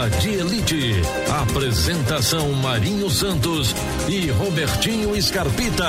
Tropa de Elite. Apresentação Marinho Santos e Robertinho Scarpita.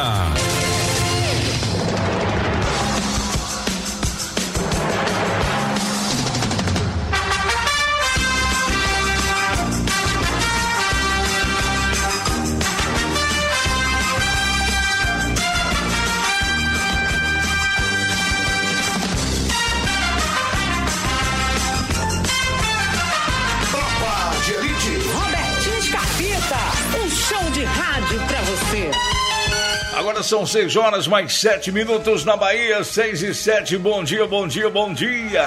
Agora são 6 horas mais 7 minutos na Bahia, 6 e 7, bom dia, bom dia, bom dia.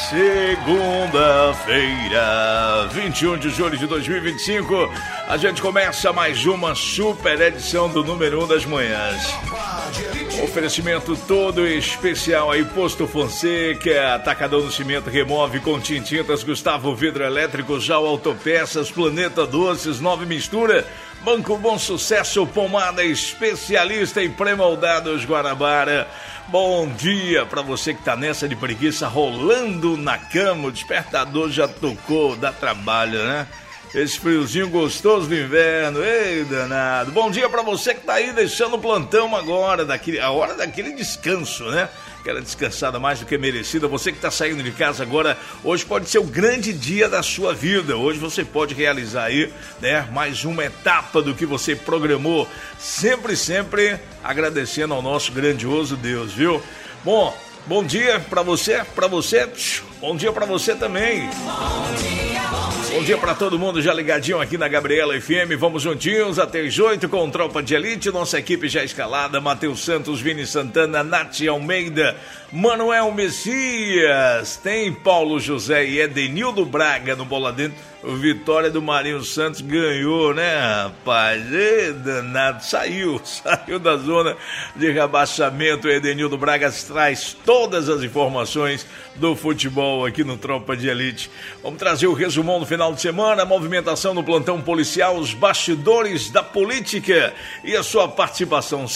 Segunda-feira, 21 de julho de 2025, a gente começa mais uma super edição do número 1 das manhãs. Oferecimento todo especial aí, Posto Fonseca, Atacadão do Cimento, Remove com Tintintas, Gustavo Vidro Elétrico, Jau Autopeças, Planeta Doces, Nove Mistura, Banco Bom Sucesso, Pomada Especialista em Pré-Moldados Guanabara. Bom dia pra você que tá nessa de preguiça, rolando na cama, o despertador já tocou, dá trabalho, né? Esse friozinho gostoso do inverno, ei danado. Bom dia pra você que tá aí deixando o plantão agora, a hora daquele descanso, né? Aquela descansada mais do que merecida. Você que tá saindo de casa agora, hoje pode ser o grande dia da sua vida. Hoje você pode realizar aí, né, mais uma etapa do que você programou. Sempre agradecendo ao nosso grandioso Deus, viu? Bom dia pra você, bom dia pra você também. Bom dia pra todo mundo já ligadinho aqui na Gabriela FM. Vamos juntinhos até as 8 com Tropa de Elite. Nossa equipe já escalada: Matheus Santos, Vini Santana, Nath Almeida, Manuel Messias, tem Paulo José e Edenildo Braga no Bola Dentro. Vitória do Marinho Santos ganhou, né, rapaz? Danado, saiu da zona de rebaixamento. Edenildo Braga traz todas as informações do futebol aqui no Tropa de Elite. Vamos trazer o resumão do final de semana, a movimentação no plantão policial, os bastidores da política e a sua participação.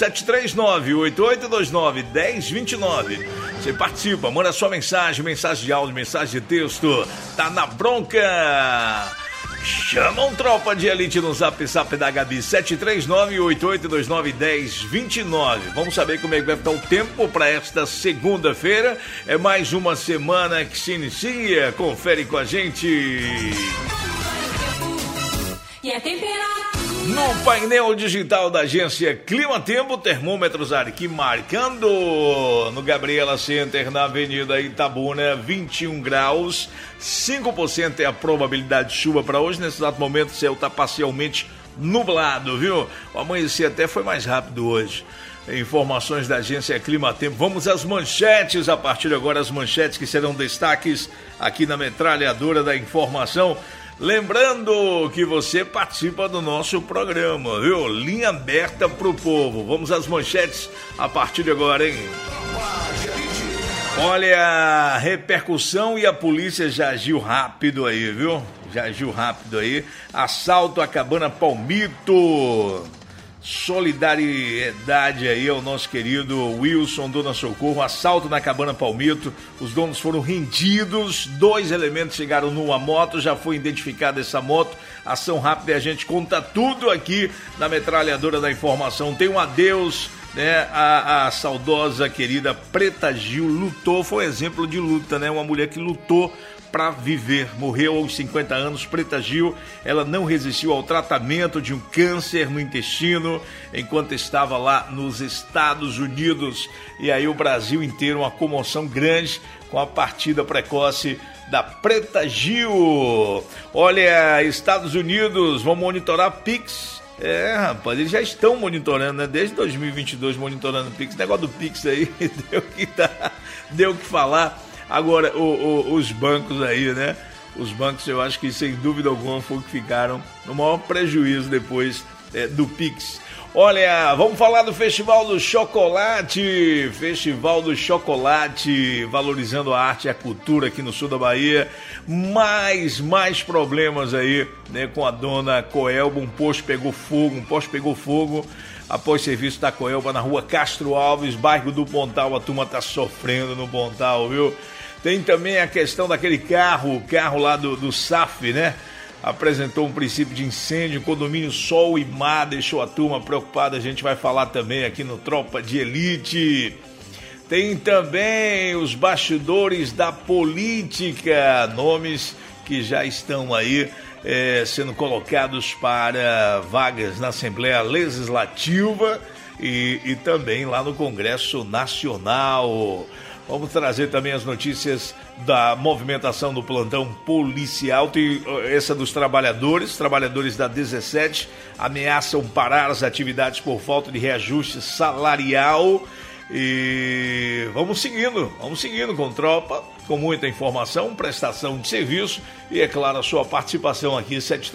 739-8829-1029. Você participa, manda sua mensagem de áudio, mensagem de texto. Tá na bronca. Chama um Tropa de Elite no Zap da Gabi, 739-8829-1029. Vamos saber como é que vai ficar o tempo para esta segunda-feira. É mais uma semana que se inicia. Confere com a gente. E a temperatura? No painel digital da agência Clima Tempo, termômetros aqui marcando no Gabriela Center, na Avenida Itabuna, 21 graus, 5% é a probabilidade de chuva para hoje. Nesse exato momento o céu está parcialmente nublado, viu? O amanhecer até foi mais rápido hoje. Informações da agência Clima Tempo. Vamos às manchetes, a partir de agora as manchetes que serão destaques aqui na metralhadora da informação. Lembrando que você participa do nosso programa, viu? Linha aberta pro povo. Vamos às manchetes a partir de agora, hein? Olha, a repercussão e a polícia já agiu rápido aí, viu? Assalto à Cabana Palmito. Solidariedade aí ao nosso querido Wilson, Dona Socorro. Assalto na Cabana Palmito, os donos foram rendidos, 2 elementos chegaram numa moto, já foi identificada essa moto. Ação rápida e a gente conta tudo aqui na metralhadora da informação. Tem um adeus, né? A saudosa querida Preta Gil lutou, foi um exemplo de luta, né? Uma mulher que lutou para viver, morreu aos 50 anos. Preta Gil, ela não resistiu ao tratamento de um câncer no intestino enquanto estava lá nos Estados Unidos, e aí o Brasil inteiro, uma comoção grande com a partida precoce da Preta Gil. Olha, Estados Unidos vão monitorar Pix. Rapaz, eles já estão monitorando, né? Desde 2022 monitorando o Pix. O negócio do Pix aí deu o que falar. Agora, os bancos aí, né? Os bancos, eu acho que sem dúvida alguma foram que ficaram no maior prejuízo depois do Pix. Olha, vamos falar do Festival do Chocolate. Festival do Chocolate, valorizando a arte e a cultura aqui no sul da Bahia. Mais problemas aí, né? Com a dona Coelba, um poste pegou fogo. Após serviço da Coelba na rua Castro Alves, bairro do Pontal. A turma tá sofrendo no Pontal, viu? Tem também a questão daquele carro lá do SAF, né? apresentou um princípio de incêndio, condomínio Sol e Mar deixou a turma preocupada, a gente vai falar também aqui no Tropa de Elite. Tem também os bastidores da política, nomes que já estão aí sendo colocados para vagas na Assembleia Legislativa e também lá no Congresso Nacional. Vamos trazer também as notícias da movimentação do plantão policial. Tem essa dos trabalhadores da 17 ameaçam parar as atividades por falta de reajuste salarial. E vamos seguindo com Tropa, com muita informação, prestação de serviço e, é claro, a sua participação aqui,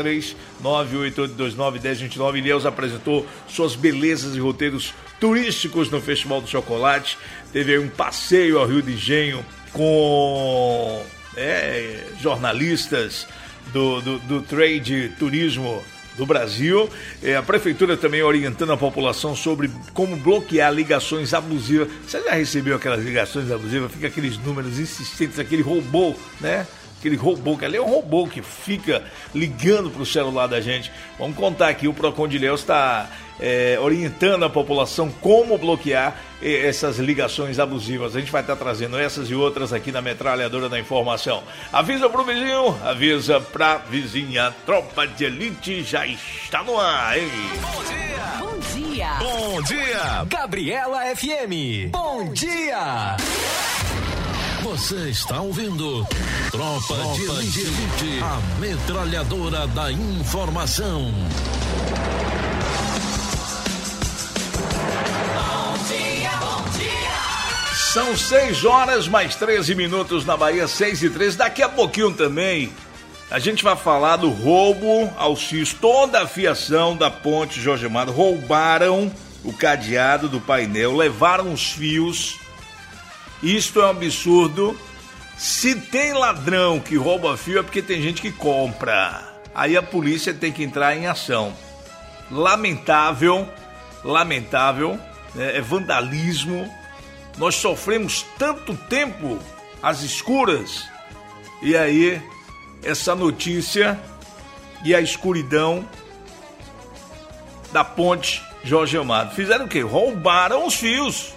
73988291029. Ilhéus apresentou suas belezas e roteiros turísticos no Festival do Chocolate. Teve aí um passeio ao Rio de Engenho com jornalistas do trade turismo do Brasil. A prefeitura também orientando a população sobre como bloquear ligações abusivas. Você já recebeu aquelas ligações abusivas? Fica aqueles números insistentes, aquele robô, né? Aquele robô, que ali é um robô que fica ligando para o celular da gente. Vamos contar aqui, o Procon de Ilhéus está orientando a população como bloquear essas ligações abusivas. A gente vai estar trazendo essas e outras aqui na Metralhadora da Informação. Avisa pro vizinho, avisa pra vizinha. Tropa de Elite já está no ar, hein? Bom dia! Bom dia! Bom dia! Gabriela FM. Bom dia! Você está ouvindo Tropa de Elite, a Metralhadora da Informação. São 6 horas mais 13 minutos na Bahia, 6:13. Daqui a pouquinho também a gente vai falar do roubo aos fios. Toda a fiação da ponte Jorge Amado roubaram o cadeado do painel, levaram os fios. Isto é um absurdo. Se tem ladrão que rouba fio é porque tem gente que compra. Aí a polícia tem que entrar em ação. Lamentável, é vandalismo. Nós sofremos tanto tempo às escuras, e aí essa notícia e a escuridão da ponte Jorge Amado. Fizeram o quê? Roubaram os fios.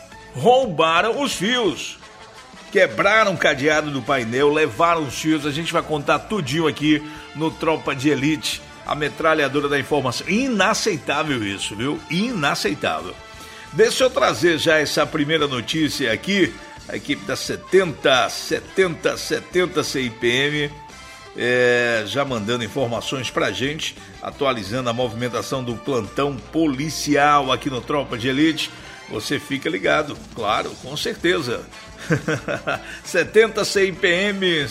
Quebraram o cadeado do painel, levaram os fios. A gente vai contar tudinho aqui no Tropa de Elite, a Metralhadora da Informação. Inaceitável isso, viu? Inaceitável. Deixa eu trazer já essa primeira notícia aqui. A equipe da 70 CIPM já mandando informações pra gente, atualizando a movimentação do plantão policial aqui no Tropa de Elite. Você fica ligado, claro, com certeza. 70 CIPM.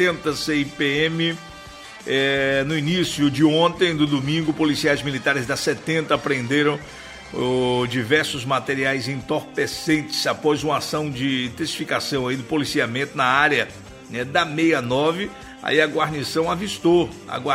No início de ontem, do domingo, policiais militares da 70 apreenderam diversos materiais entorpecentes após uma ação de intensificação aí do policiamento na área, né, da 69. Aí a guarnição avistou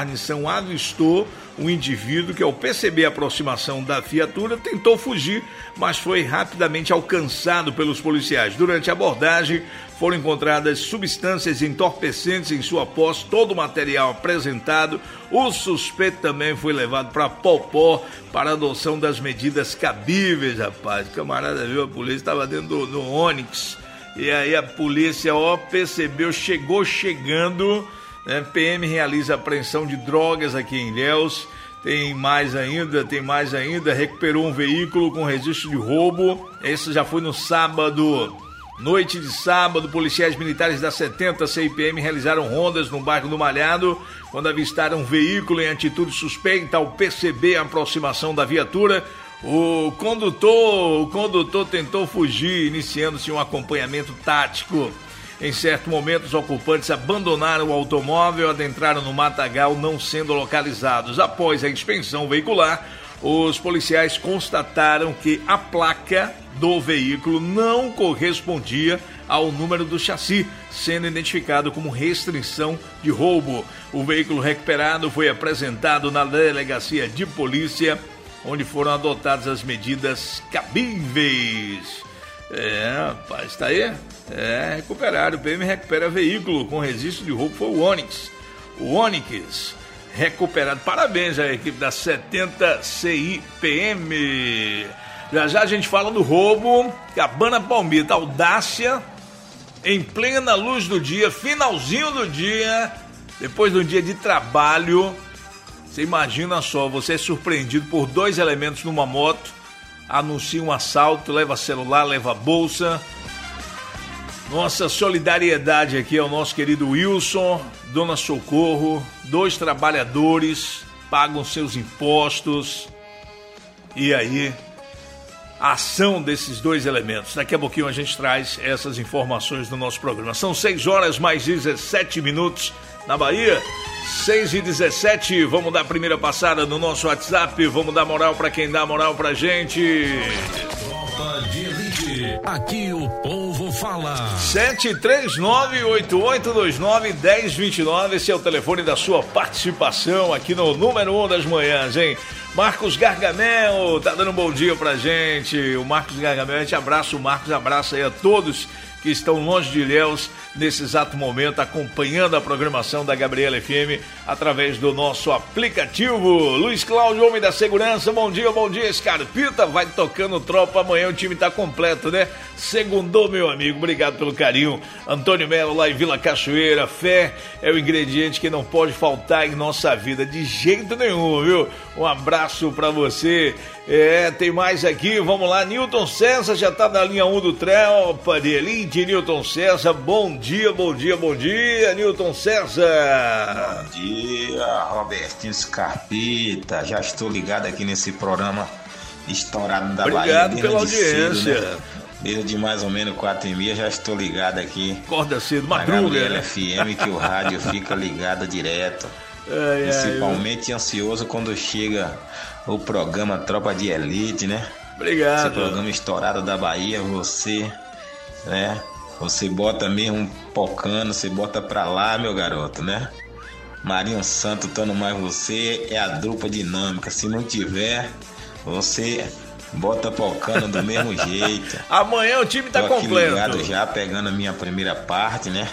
um indivíduo que, ao perceber a aproximação da viatura, tentou fugir, mas foi rapidamente alcançado pelos policiais. Durante a abordagem, foram encontradas substâncias entorpecentes em sua posse, todo o material apresentado. O suspeito também foi levado para Popó para adoção das medidas cabíveis, rapaz. O camarada viu, a polícia estava dentro do Onix, e aí a polícia, percebeu, chegando, né? PM realiza apreensão de drogas aqui em Ilhéus. Tem mais ainda, recuperou um veículo com registro de roubo. Esse já foi no sábado. Noite de sábado, policiais militares da 70 CIPM realizaram rondas no bairro do Malhado, quando avistaram um veículo em atitude suspeita. Ao perceber a aproximação da viatura, o condutor tentou fugir, iniciando-se um acompanhamento tático. Em certo momento, os ocupantes abandonaram o automóvel e adentraram no matagal, não sendo localizados. Após a inspeção veicular, os policiais constataram que a placa do veículo não correspondia ao número do chassi, sendo identificado como restrição de roubo. O veículo recuperado foi apresentado na delegacia de polícia, onde foram adotadas as medidas cabíveis. Rapaz, tá aí? Recuperaram. O PM recupera veículo com registro de roubo, foi o Onix. recuperado. Parabéns à equipe da 70 CIPM. Já já a gente fala do roubo. Cabana Palmito, audácia, em plena luz do dia, finalzinho do dia, depois de um dia de trabalho. Você imagina só, você é surpreendido por 2 elementos numa moto, anuncia um assalto, leva celular, leva bolsa. Nossa solidariedade aqui ao nosso querido Wilson, Dona Socorro, 2 trabalhadores pagam seus impostos. E aí, a ação desses 2 elementos. Daqui a pouquinho a gente traz essas informações no nosso programa. São 6 horas mais 17 minutos na Bahia. 6h17, vamos dar a primeira passada no nosso WhatsApp, vamos dar moral pra quem dá moral pra gente. Tropa de Elite, aqui o povo fala. 739-8829-1029, esse é o telefone da sua participação aqui no número 1 das manhãs, hein? Marcos Gargamel tá dando um bom dia pra gente. O Marcos Gargamel, a gente abraça o Marcos, abraça aí a todos que estão longe de Ilhéus nesse exato momento, acompanhando a programação da Gabriela FM através do nosso aplicativo. Luiz Cláudio, homem da segurança, bom dia, Scarpita, vai tocando tropa, amanhã o time tá completo, né? Segundou, meu amigo, obrigado pelo carinho. Antônio Melo, lá em Vila Cachoeira, fé é o ingrediente que não pode faltar em nossa vida, de jeito nenhum, viu? Um abraço pra você. Tem mais aqui, vamos lá, Newton César já tá na linha 1 do Tropa de Elite. Newton César, bom dia, Newton César. Bom dia, Robertinho Scarpita, já estou ligado aqui nesse programa estourado da Bahia. Obrigado pela audiência. Cedo, né? Desde mais ou menos 4h30 já estou ligado aqui. Acorda cedo, madruga, Gabriela, né? FM, que o rádio fica ligado direto. Principalmente ansioso quando chega o programa Tropa de Elite, né? Obrigado. Esse programa estourado da Bahia, você, né? Você bota mesmo um pocano, você bota pra lá, meu garoto, né? Marinho Santo, Tano Mais Você, é a dupla dinâmica. Se não tiver, você bota pocano do mesmo jeito. Amanhã o time tá completo. Tô aqui ligado já, pegando a minha primeira parte, né?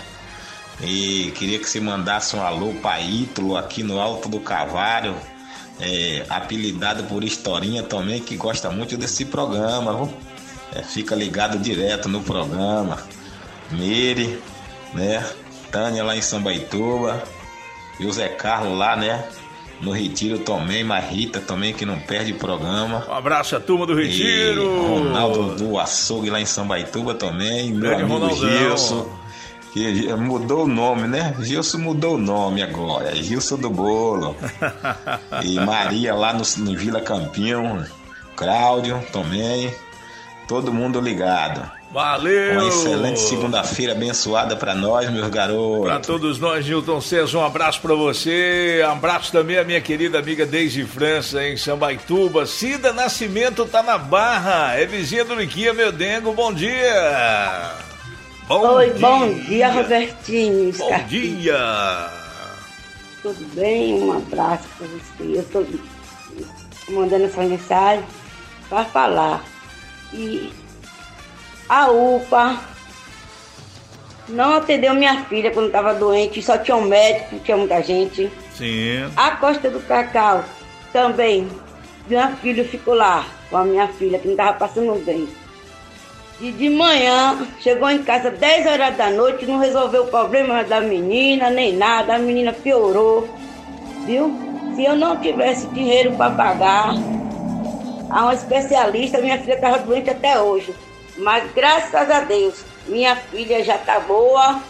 E queria que você mandasse um alô pra Ítalo aqui no Alto do Cavalho, apelidado por Historinha também, que gosta muito desse programa, viu? Fica ligado direto no programa. Meire, né? Tânia lá em Sambaituba, e o Zé Carlos lá, né? No Retiro também, mas Rita também, que não perde o programa. Um abraço à turma do Retiro. E Ronaldo do Açougue lá em Sambaituba também, meu amigo Ronaldão. Gilson, que mudou o nome, né? Gilson mudou o nome agora, é Gilson do Bolo. E Maria lá no Vila Campião, Cláudio também, todo mundo ligado. Valeu! Uma excelente segunda-feira abençoada pra nós, meus garotos. Pra todos nós, Newton César, um abraço pra você. Um abraço também à minha querida amiga Deise França, em Sambaituba. Cida Nascimento tá na Barra, é vizinha do Liquia, meu dengo, bom dia! Bom dia, Robertinho. Bom dia! Tudo bem? Um abraço pra você. Eu tô mandando essa mensagem pra falar. E a UPA não atendeu minha filha quando estava doente, só tinha um médico, tinha muita gente. Sim. A Costa do Cacau também, minha filha ficou lá com a minha filha, que não estava passando bem. E de manhã, chegou em casa 10 horas da noite, não resolveu o problema da menina, nem nada, a menina piorou, viu? Se eu não tivesse dinheiro para pagar a uma especialista, minha filha estava doente até hoje. Mas graças a Deus, minha filha já está boa.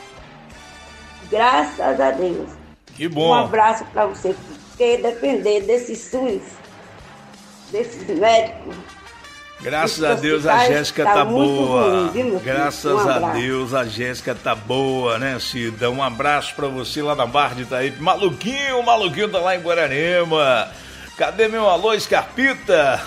Graças a Deus. Que bom. Um abraço para você. Porque depender desses SUS, desses médicos. Graças a Deus a Jéssica tá boa. Ruim, graças a Deus a Jéssica tá boa, né, Cida? Um abraço pra você lá na Barra de Itaípe. Maluquinho tá lá em Guararema. Cadê meu alô, Scarpita?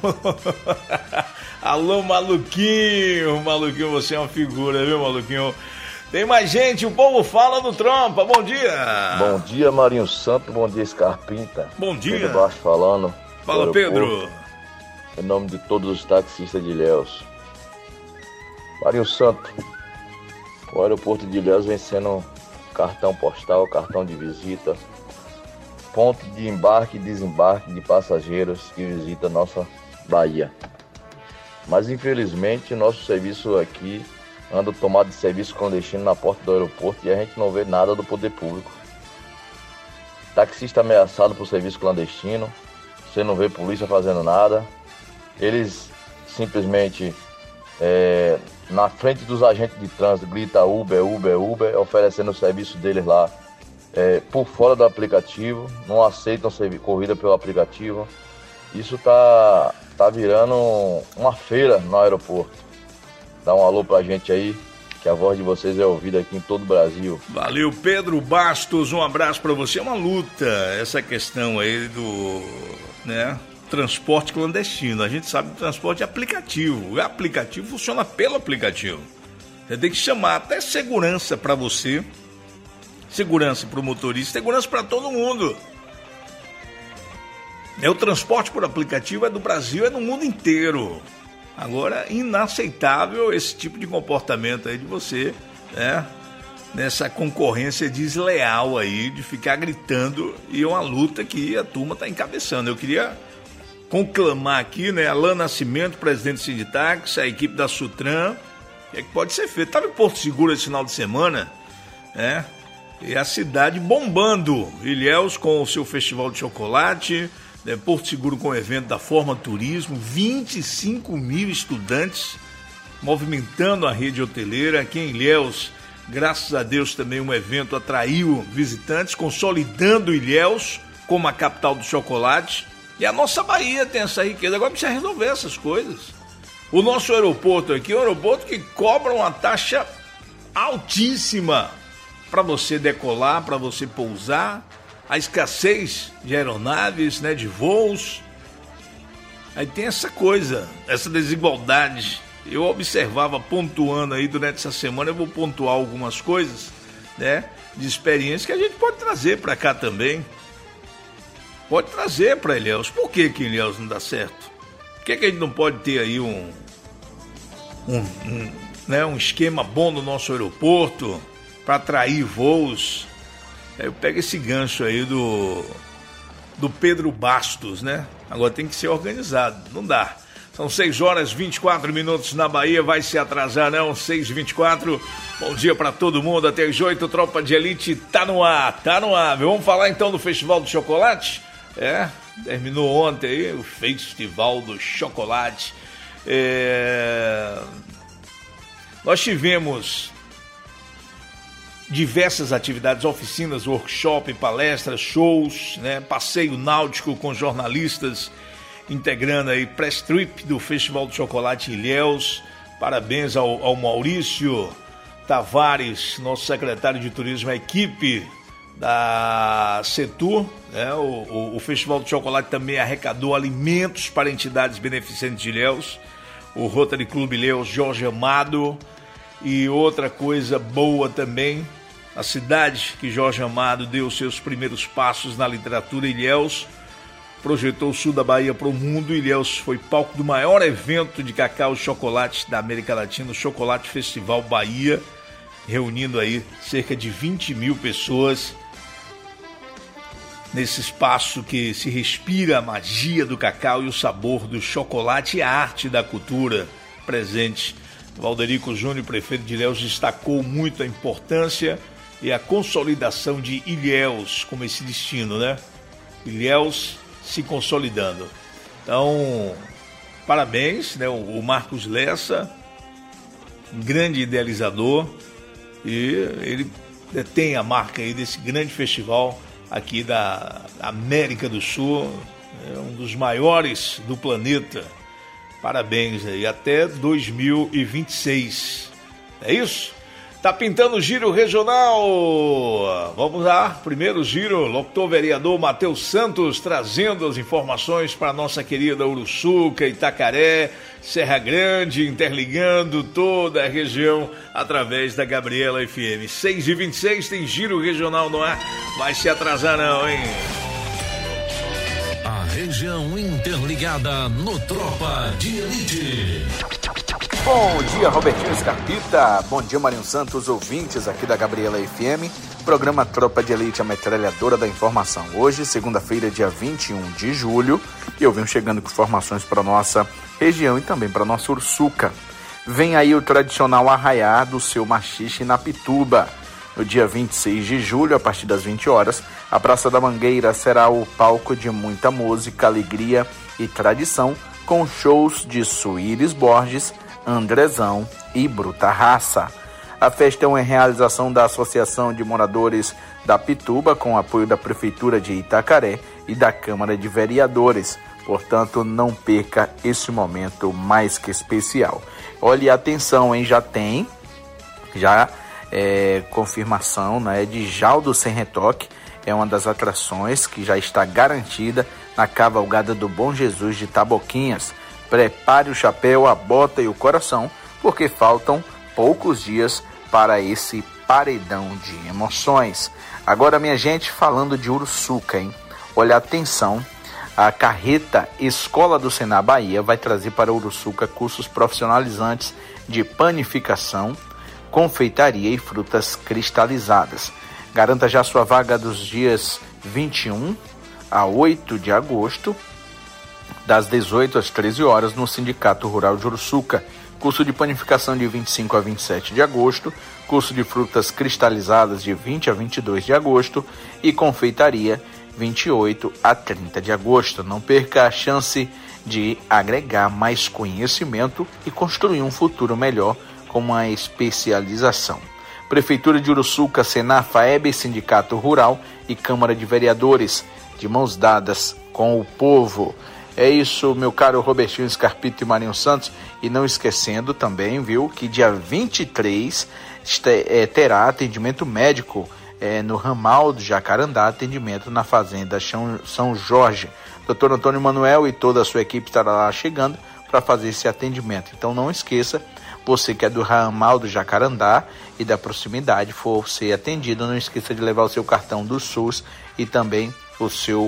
Alô, Maluquinho. Maluquinho, você é uma figura, viu, Maluquinho? Tem mais gente, o povo fala no Trompa. Bom dia. Bom dia, Marinho Santo. Bom dia, Scarpita. Bom dia. Pedro Baixo falando. Fala, Pedro. Em nome de todos os taxistas de Ilhéus. Marinho Santo, o aeroporto de Ilhéus vem sendo cartão postal, cartão de visita ponto de embarque e desembarque de passageiros que visitam nossa Bahia. Mas infelizmente nosso serviço aqui anda tomado de serviço clandestino na porta do aeroporto e a gente não vê nada do poder público. Taxista ameaçado por serviço clandestino, você não vê polícia fazendo nada. Eles simplesmente na frente dos agentes de trânsito grita Uber, Uber, Uber, oferecendo o serviço deles lá por fora do aplicativo, não aceitam corrida pelo aplicativo. Isso tá virando uma feira no aeroporto. Dá um alô pra gente aí, que a voz de vocês é ouvida aqui em todo o Brasil. Valeu, Pedro Bastos, um abraço pra você. É uma luta essa questão aí do, transporte clandestino. A gente sabe que o transporte é aplicativo. O aplicativo funciona pelo aplicativo. Você tem que chamar até segurança pra você, segurança pro motorista, segurança pra todo mundo. O transporte por aplicativo é do Brasil, é no mundo inteiro. Agora, inaceitável esse tipo de comportamento aí de você, nessa concorrência desleal aí, de ficar gritando, e é uma luta que a turma está encabeçando. Eu queria conclamar aqui, Alain Nascimento, presidente do Sinditax, a equipe da Sutran, o que pode ser feito. Estava em Porto Seguro esse final de semana, e a cidade bombando. Ilhéus com o seu festival de chocolate, Porto Seguro com o evento da Forma Turismo, 25 mil estudantes movimentando a rede hoteleira. Aqui em Ilhéus, graças a Deus, também um evento atraiu visitantes, consolidando Ilhéus como a capital do chocolate. E a nossa Bahia tem essa riqueza. Agora precisa resolver essas coisas. O nosso aeroporto aqui é um aeroporto que cobra uma taxa altíssima para você decolar, para você pousar. A escassez de aeronaves, de voos. Aí tem essa coisa, essa desigualdade. Eu observava, pontuando aí durante essa semana, eu vou pontuar algumas coisas, de experiência que a gente pode trazer para cá também. Pode trazer para Ilhéus. Por que Ilhéus não dá certo? Por que a gente não pode ter aí um esquema bom no nosso aeroporto para atrair voos? Eu pego esse gancho aí do Pedro Bastos, Agora tem que ser organizado, não dá. São 6h24 na Bahia, vai se atrasar não, 6h24. Bom dia pra todo mundo, até as 8, Tropa de Elite tá no ar. Vamos falar então do Festival do Chocolate? Terminou ontem aí o Festival do Chocolate. Nós tivemos diversas atividades, oficinas, workshop, palestras, shows, passeio náutico com jornalistas, integrando aí press trip do Festival do Chocolate em Ilhéus. Parabéns ao Maurício Tavares, nosso secretário de turismo, a equipe da Setur. O Festival do Chocolate também arrecadou alimentos para entidades beneficentes de Ilhéus, o Rotary Clube Ilhéus Jorge Amado. E outra coisa boa também, a cidade que Jorge Amado deu seus primeiros passos na literatura, Ilhéus, projetou o sul da Bahia para o mundo. Ilhéus foi palco do maior evento de cacau e chocolate da América Latina, o Chocolate Festival Bahia, reunindo aí cerca de 20 mil pessoas nesse espaço que se respira a magia do cacau e o sabor do chocolate e a arte da cultura presente. Valderico Júnior, prefeito de Ilhéus, destacou muito a importância e a consolidação de Ilhéus como esse destino, Ilhéus se consolidando. Então, parabéns, o Marcos Lessa, um grande idealizador, e ele detém a marca aí desse grande festival aqui da América do Sul, um dos maiores do planeta. Parabéns aí, até 2026. É isso? Tá pintando o giro regional. Vamos lá, primeiro giro, locutor vereador Matheus Santos trazendo as informações para nossa querida Uruçuca, Itacaré, Serra Grande, interligando toda a região através da Gabriela FM. 6h26 tem giro regional no ar, vai se atrasar não, hein? A região interligada no Tropa de Elite. Bom dia, Robertinho Scarpita. Bom dia, Marinho Santos, ouvintes aqui da Gabriela FM. Programa Tropa de Elite, a metralhadora da informação. Hoje, segunda-feira, dia 21 de julho, e eu venho chegando com informações para nossa região e também para nossa Ursuca. Vem aí o tradicional arraiá do seu machixe na Pituba. No dia 26 de julho, a partir das 20 horas, a Praça da Mangueira será o palco de muita música, alegria e tradição, com shows de Suíris Borges, Andrezão e Bruta Raça. A festa é uma realização da Associação de Moradores da Pituba, com apoio da Prefeitura de Itacaré e da Câmara de Vereadores. Portanto, não perca esse momento mais que especial. Olhe, atenção, hein? Já confirmação, né, de Jaldo Sem Retoque. É uma das atrações que já está garantida na cavalgada do Bom Jesus de Taboquinhas. Prepare o chapéu, a bota e o coração, porque faltam poucos dias para esse paredão de emoções. Agora, minha gente, falando de Ursuca, hein? Olha, atenção, a carreta Escola do Senar Bahia vai trazer para Ursuca cursos profissionalizantes de panificação, confeitaria e frutas cristalizadas. Garanta já sua vaga dos dias 21 a 8 de agosto, das 18 às 13 horas, no Sindicato Rural de Ursuca. Curso de panificação de 25 a 27 de agosto, curso de frutas cristalizadas de 20 a 22 de agosto e confeitaria 28 a 30 de agosto. Não perca a chance de agregar mais conhecimento e construir um futuro melhor com uma especialização. Prefeitura de Ursuca, Senar, FAEB, Sindicato Rural e Câmara de Vereadores, de mãos dadas com o povo. É isso, meu caro Robertinho Scarpito e Marinho Santos. E não esquecendo também, viu, que dia 23 terá atendimento médico no ramal do Jacarandá, atendimento na Fazenda São Jorge. Dr. Antônio Manuel e toda a sua equipe estará lá chegando para fazer esse atendimento. Então não esqueça, você que é do ramal do Jacarandá e da proximidade for ser atendido, não esqueça de levar o seu cartão do SUS e também o seu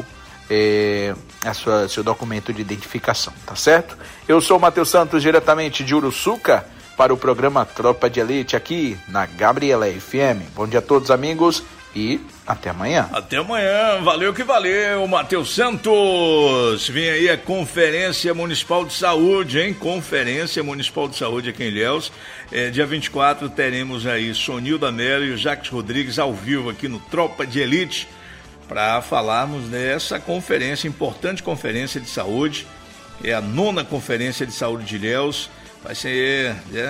documento de identificação, tá certo? Eu sou o Matheus Santos, diretamente de Ursuca, para o programa Tropa de Elite, aqui na Gabriela FM. Bom dia a todos, amigos, e até amanhã. Até amanhã, valeu que valeu, Matheus Santos. Vem aí a Conferência Municipal de Saúde, hein? Conferência Municipal de Saúde aqui em Ilhéus. Dia 24 teremos aí Sonilda Mello e o Jacques Rodrigues ao vivo aqui no Tropa de Elite, para falarmos dessa conferência, importante conferência de saúde. É a 9ª Conferência de Saúde de Ilhéus. Vai ser,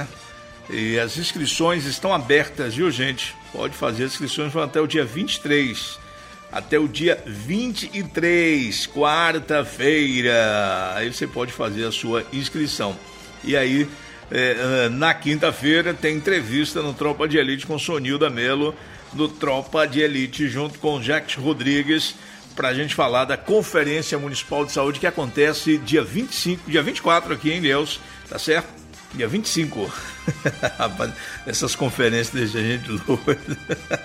e as inscrições estão abertas, viu, gente? Pode fazer as inscrições, vão até o dia 23, até o dia 23, quarta-feira. Aí você pode fazer a sua inscrição. E aí, na quinta-feira, tem entrevista no Tropa de Elite com Sonilda Mello, do Tropa de Elite, junto com Jacques Rodrigues, para a gente falar da Conferência Municipal de Saúde, que acontece dia 24 aqui em Ilhéus, tá certo? Dia 25. Rapaz, essas conferências deixam a gente doido.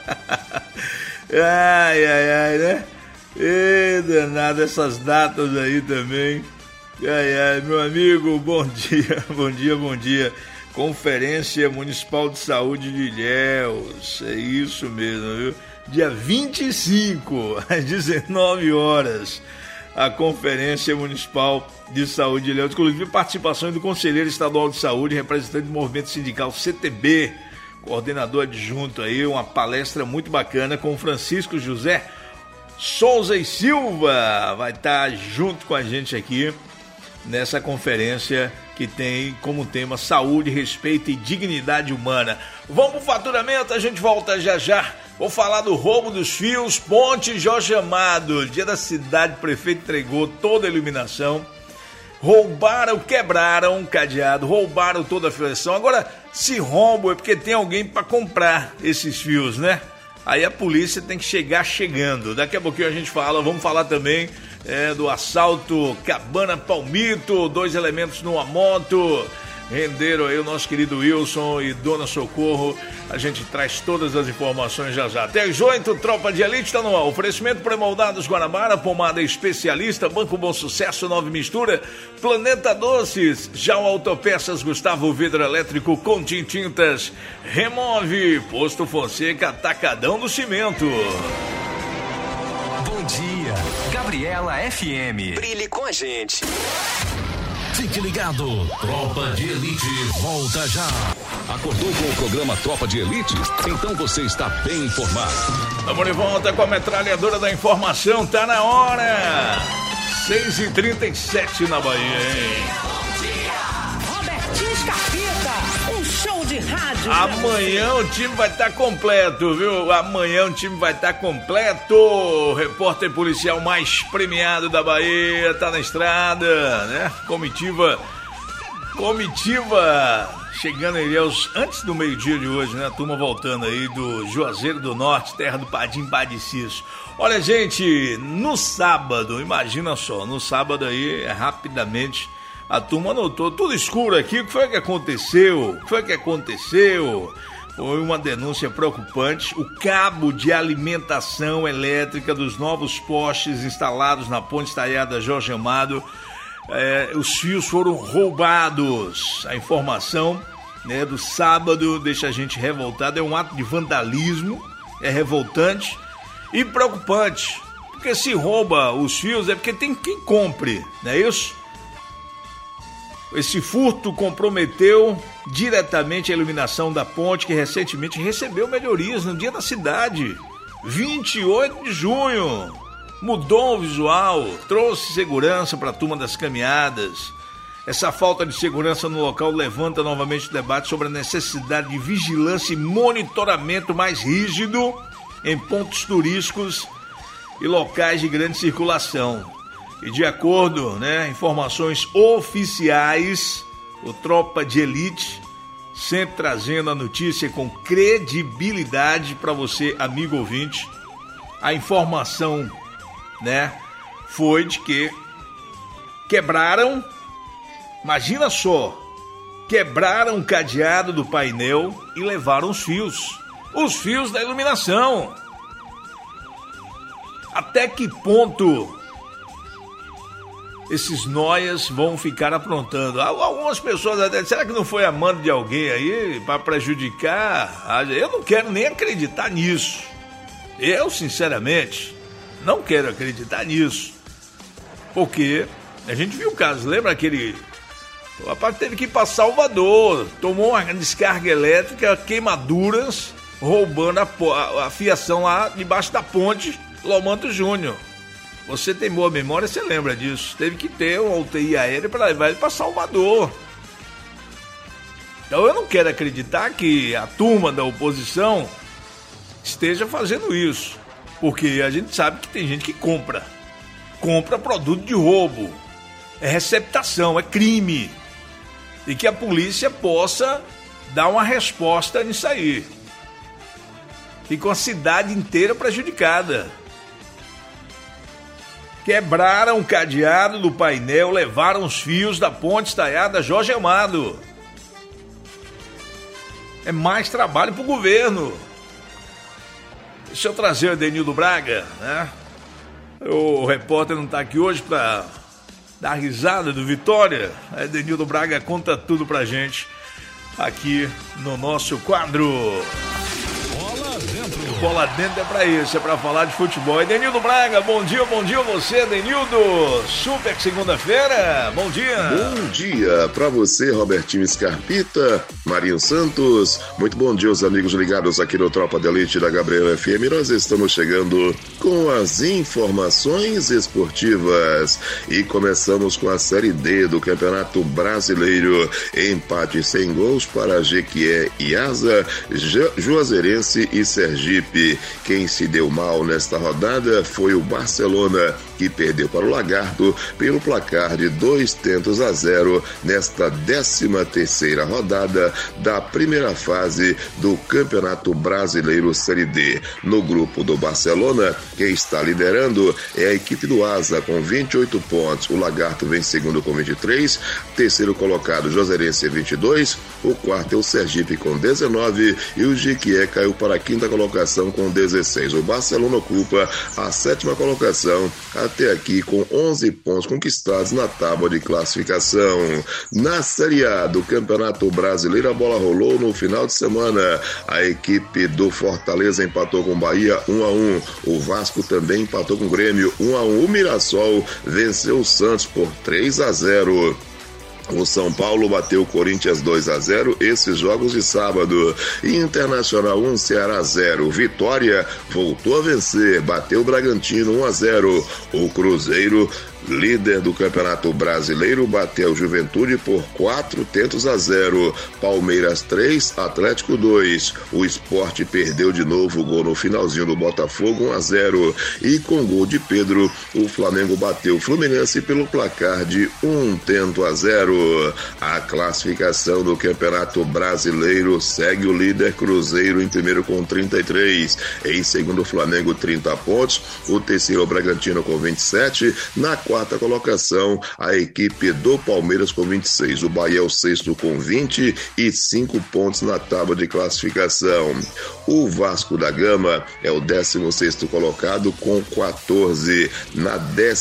Ai, né? E danado, essas datas aí também. Ai, meu amigo, bom dia. Conferência Municipal de Saúde de Ilhéus, é isso mesmo, viu? Dia 25, às 19 horas, a Conferência Municipal de Saúde de Ilhéus, inclusive participação do Conselheiro Estadual de Saúde, representante do Movimento Sindical CTB, coordenador adjunto aí, uma palestra muito bacana com Francisco José Souza e Silva, vai estar junto com a gente aqui nessa conferência que tem como tema saúde, respeito e dignidade humana. Vamos pro faturamento, a gente volta já. Vou falar do roubo dos fios, Ponte Jorge Amado, dia da cidade, o prefeito entregou toda a iluminação. Quebraram o cadeado, roubaram toda a fiação. Agora, se roubo é porque tem alguém para comprar esses fios, né? Aí a polícia tem que chegar chegando. Daqui a pouquinho a gente vamos falar também do assalto Cabana Palmito, 2 elementos numa moto. renderam aí o nosso querido Wilson e Dona Socorro. A gente traz todas as informações já. Até às 8, Tropa de Elite está no ar. Oferecimento pré-moldados Guanabara, pomada especialista, Banco Bom Sucesso, Nova Mistura, Planeta Doces, Jau Autopeças, Gustavo Vidro Elétrico, Contim Tintas, Remove, Posto Fonseca, Atacadão do Cimento. Bom dia, Gabriela FM. Brilhe com a gente. Fique ligado, Tropa de Elite volta já. Acordou com o programa Tropa de Elite? Então você está bem informado. Vamos de volta com a metralhadora da informação, tá na hora. 6h37 na Bahia, hein? Robertinho Scarpita, um show de rádio. Amanhã o time vai estar completo, viu? Amanhã o time vai estar completo. O repórter policial mais premiado da Bahia tá na estrada, né? Comitiva chegando aí antes do meio-dia de hoje, né? A turma voltando aí do Juazeiro do Norte, terra do Padim Padiciço. Olha, gente, no sábado, imagina só, no sábado aí, rapidamente, a turma anotou tudo escuro aqui. O que foi que aconteceu? Foi uma denúncia preocupante. O cabo de alimentação elétrica dos novos postes instalados na Ponte Estaiada Jorge Amado, os fios foram roubados. A informação, né, do sábado deixa a gente revoltado. É um ato de vandalismo, é revoltante e preocupante. Porque se rouba os fios é porque tem quem compre, não é isso? Esse furto comprometeu diretamente a iluminação da ponte, que recentemente recebeu melhorias no Dia da Cidade, 28 de junho. Mudou o visual, trouxe segurança para a turma das caminhadas. Essa falta de segurança no local levanta novamente o debate sobre a necessidade de vigilância e monitoramento mais rígido em pontos turísticos e locais de grande circulação. E de acordo, né, informações oficiais, o Tropa de Elite sempre trazendo a notícia com credibilidade para você, amigo ouvinte. A informação, né, foi de que quebraram, imagina só, quebraram o cadeado do painel e levaram os fios da iluminação. Até que ponto esses noias vão ficar aprontando? Algumas pessoas até, será que não foi a mando de alguém aí para prejudicar? Eu não quero nem acreditar nisso. Eu, sinceramente, não quero acreditar nisso. Porque a gente viu o caso, lembra aquele... O rapaz teve que ir para Salvador, tomou uma descarga elétrica, queimaduras, roubando a fiação lá debaixo da ponte Lomanto Júnior. Você tem boa memória, você lembra disso. Teve que ter uma UTI aérea para levar ele para Salvador. Então eu não quero acreditar que a turma da oposição esteja fazendo isso. Porque a gente sabe que tem gente que compra produto de roubo. É receptação, é crime. E que a polícia possa dar uma resposta nisso aí. Fica uma cidade inteira prejudicada. Quebraram o cadeado do painel, levaram os fios da Ponte Estaiada Jorge Amado. É mais trabalho para o governo. Deixa eu trazer o Edenildo Braga, né? O repórter não está aqui hoje para dar risada do Vitória. O Edenildo Braga conta tudo pra gente aqui no nosso quadro. Bola dentro é pra isso, é pra falar de futebol. Edenildo Braga, bom dia você, Edenildo. Super segunda-feira, bom dia. Bom dia pra você, Robertinho Scarpita, Marinho Santos. Muito bom dia aos amigos ligados aqui no Tropa de Elite da Gabriela FM. Nós estamos chegando com as informações esportivas e começamos com a Série D do Campeonato Brasileiro. Empate sem gols para Jequié e Asa, Juazeirense e Sergipe. Quem se deu mal nesta rodada foi o Barcelona, que perdeu para o Lagarto pelo placar de 2-0 nesta 13ª rodada da primeira fase do Campeonato Brasileiro Série D. No grupo do Barcelona, quem está liderando é a equipe do Asa com 28 pontos. O Lagarto vem segundo com 23, terceiro colocado Joserense 22, o quarto é o Sergipe com 19 e o Jequié caiu para a quinta colocação com 16. O Barcelona ocupa a 7ª colocação até aqui com 11 pontos conquistados na tábua de classificação. Na Série A do Campeonato Brasileiro, a bola rolou no final de semana. A equipe do Fortaleza empatou com o Bahia 1-1. O Vasco também empatou com o Grêmio 1-1. O Mirassol venceu o Santos por 3-0. O São Paulo bateu o Corinthians 2-0, esses jogos de sábado. Internacional 1, Ceará 0. Vitória voltou a vencer, bateu o Bragantino 1-0. O Cruzeiro, líder do Campeonato Brasileiro, bateu Juventude por 4-0. Palmeiras 3, Atlético 2. O Sport perdeu de novo o gol no finalzinho do Botafogo 1-0. E com gol de Pedro, o Flamengo bateu o Fluminense pelo placar de 1-0. A classificação do Campeonato Brasileiro segue o líder Cruzeiro em primeiro com 33. Em segundo, Flamengo 30 pontos. O terceiro, o Bragantino com 27. Na quarta colocação, a equipe do Palmeiras com 26. O Bahia é o sexto com 25 pontos na tábua de classificação. O Vasco da Gama é o 16º colocado com 14. Na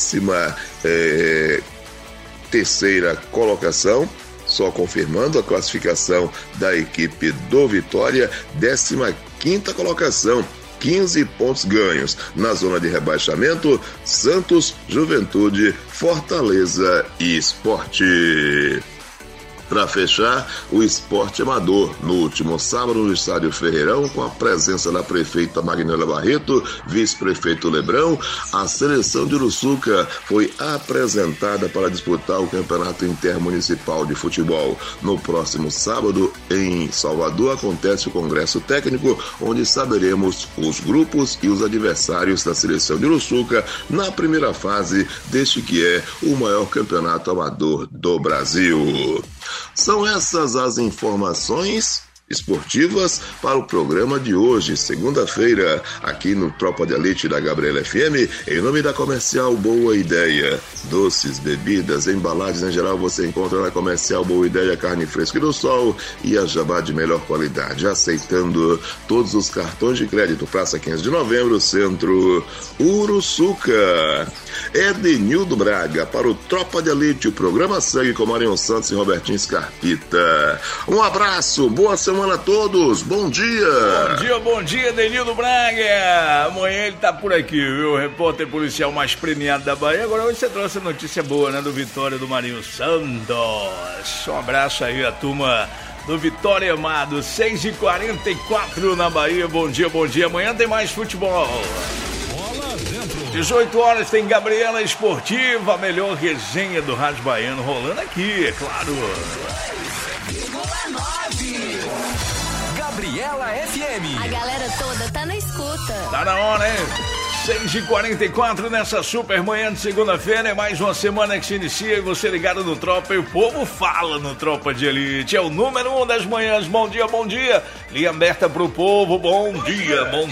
13ª colocação, só confirmando a classificação da equipe do Vitória, 15ª colocação, 15 pontos ganhos. Na zona de rebaixamento, Santos, Juventude, Fortaleza e Sport. Para fechar, o Esporte Amador, no último sábado no Estádio Ferreirão, com a presença da prefeita Magnela Barreto, vice-prefeito Lebrão, a seleção de Uruçuca foi apresentada para disputar o Campeonato Intermunicipal de Futebol. No próximo sábado, em Salvador, acontece o Congresso Técnico, onde saberemos os grupos e os adversários da seleção de Uruçuca na primeira fase deste que é o maior campeonato amador do Brasil. São essas as informações esportivas para o programa de hoje, segunda-feira, aqui no Tropa de Elite da Gabriela FM, em nome da Comercial Boa Ideia. Doces, bebidas, embalagens em geral você encontra na Comercial Boa Ideia, carne fresca e do sol e a jabá de melhor qualidade, aceitando todos os cartões de crédito. Praça 15 de Novembro, Centro, Uruçuca. Edenildo Braga para o Tropa de Elite. O programa segue com Marion Santos e Robertinho Scarpita. Um abraço, boa semana a todos, bom dia. Bom dia, Edenildo Braga. Amanhã ele tá por aqui, viu? O repórter policial mais premiado da Bahia. Agora hoje você trouxe a notícia boa, né? Do Vitória do Marinho Santos. Um abraço aí a turma do Vitória Amado, 6h44 na Bahia. Bom dia. Amanhã tem mais futebol. 18 horas tem Gabriela Esportiva, a melhor resenha do Rádio Baiano rolando aqui, é claro. Gabriela FM. A galera toda tá na escuta. Tá na hora, hein? 6h44 nessa super manhã de segunda-feira. É mais uma semana que se inicia e você ligado no Tropa e o povo fala no Tropa de Elite. É o número 1 das manhãs. Bom dia. Linha aberta pro povo. Bom dia. Bom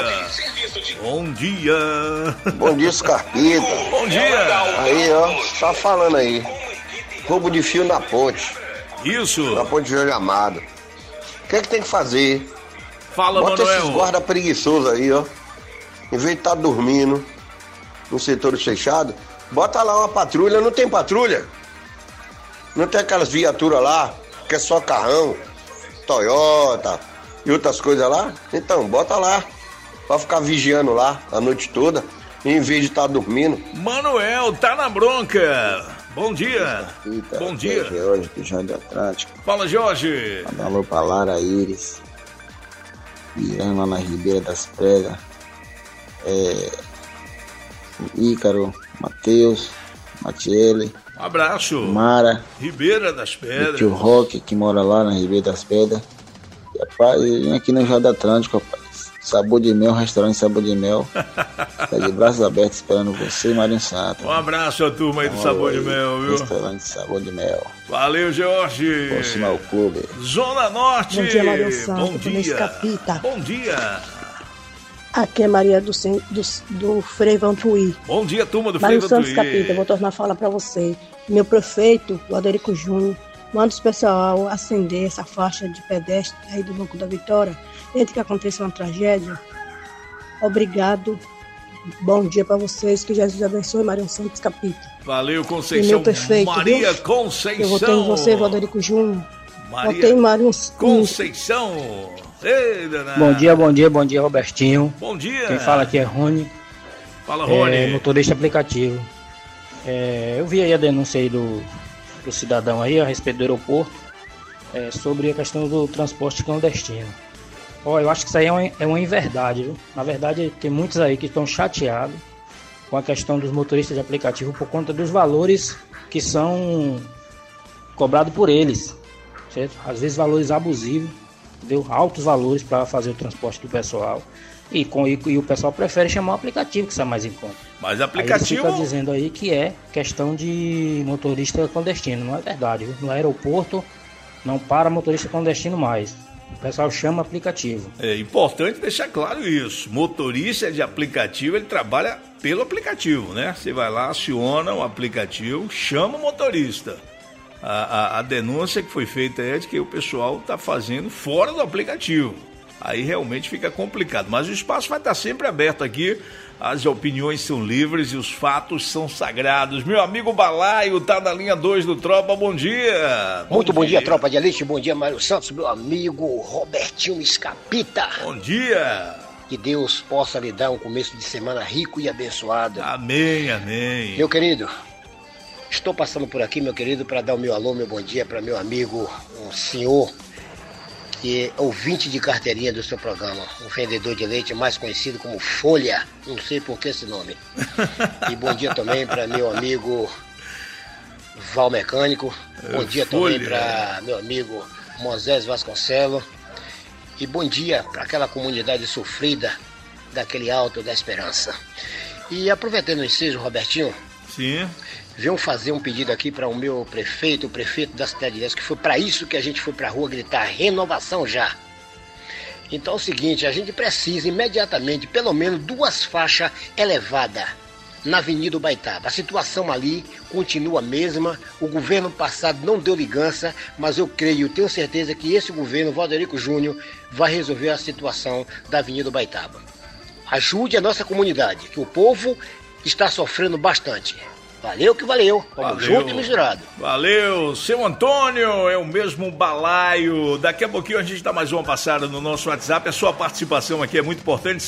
dia, Scarpita. Bom dia. Aí, ó, só falando aí. Roubo de fio na ponte. Isso. Na ponte de Jorge Amado. O que é que tem que fazer? Fala, Bota Manuel. esses guarda preguiçosos aí, ó. Em vez de estar dormindo no setor fechado, bota lá uma patrulha. Não tem patrulha? Não tem aquelas viaturas lá, que é só carrão, Toyota e outras coisas lá? Então, bota lá. Pra ficar vigiando lá a noite toda, em vez de estar dormindo. Manuel, tá na bronca. Bom dia. Bom dia. Jorge, do Jardim Atlântico. Fala, Jorge. Manda alô pra Lara Iris. Irã lá na Ribeira das Pregas. Ícaro, Matheus, Matiele. Abraço. Mara. Ribeira das Pedras. Tio Roque, que mora lá na Ribeira das Pedras. E, rapaz, vem aqui no Jardim Atlântico, rapaz. Sabor de Mel, restaurante Sabor de Mel. Tá de braços abertos esperando você, Marinho Santos. Um abraço à turma aí do Sabor de Mel, viu? Restaurante Sabor de Mel. Valeu, Jorge. Próximo ao clube. Zona Norte. Bom dia, Marinho Santos. Bom dia. Capita. Bom dia. Aqui é Maria do Frei Vantuí. Bom dia, turma do Frei Vantuí. Marinho Santos Capita, vou tornar a falar pra você. Meu prefeito, o Aderico Júnior, manda o pessoal acender essa faixa de pedestre aí do Banco da Vitória, antes que aconteça uma tragédia. Obrigado. Bom dia para vocês. Que Jesus abençoe, Marinho Santos Capita. Valeu, Conceição. E meu prefeito, Maria viu? Conceição. Eu votei em você, Aderico Júnior. Maria Votei em Marinho Conceição. Ei, Bom dia, Robertinho. Bom dia. Quem fala aqui é Rony. Fala, Rony. Motorista aplicativo. Eu vi aí a denúncia aí do cidadão aí a respeito do aeroporto sobre a questão do transporte clandestino. Eu acho que isso aí é uma inverdade, viu? Na verdade, tem muitos aí que estão chateados com a questão dos motoristas de aplicativo por conta dos valores que são cobrados por eles, certo? Às vezes valores abusivos, entendeu? Altos valores para fazer o transporte do pessoal. E o pessoal prefere chamar o aplicativo, que sai mais em conta. Mas aplicativo... Aí ele fica dizendo aí que é questão de motorista clandestino. Não é verdade, viu? No aeroporto não para motorista clandestino mais. O pessoal chama aplicativo. É importante deixar claro isso. Motorista de aplicativo, ele trabalha pelo aplicativo, né? Você vai lá, aciona o aplicativo, chama o motorista. A denúncia que foi feita é de que o pessoal está fazendo fora do aplicativo. Aí realmente fica complicado. Mas o espaço vai estar sempre aberto aqui. As opiniões são livres e os fatos são sagrados. Meu amigo Balaio tá na linha 2 do Tropa. Bom dia. Muito bom dia, Tropa de Elite. Bom dia, Mário Santos, meu amigo Robertinho Escapita. Bom dia. Que Deus possa lhe dar um começo de semana rico e abençoado. Amém, amém. Meu querido, estou passando por aqui, meu querido, para dar o meu alô, meu bom dia para meu amigo, um senhor que é ouvinte de carteirinha do seu programa, um vendedor de leite mais conhecido como Folha, não sei por que esse nome. E bom dia também para meu amigo Val Mecânico, bom dia também para meu amigo Moisés Vasconcelos, e bom dia para aquela comunidade sofrida daquele Alto da Esperança. E aproveitando o ensejo, Robertinho, sim, venham fazer um pedido aqui para o meu prefeito, o prefeito da cidade de Ilhéus, que foi para isso que a gente foi para a rua gritar renovação já. Então é o seguinte, a gente precisa imediatamente pelo menos 2 faixas elevadas na Avenida Ubaitaba. A situação ali continua a mesma, o governo passado não deu ligança, mas eu tenho certeza que esse governo, Valderico Júnior, vai resolver a situação da Avenida Ubaitaba. Ajude a nossa comunidade, que o povo está sofrendo bastante. Valeu que valeu. Vamos junto e misturado. Valeu. Seu Antônio é o mesmo Balaio. Daqui a pouquinho a gente dá mais uma passada no nosso WhatsApp. A sua participação aqui é muito importante.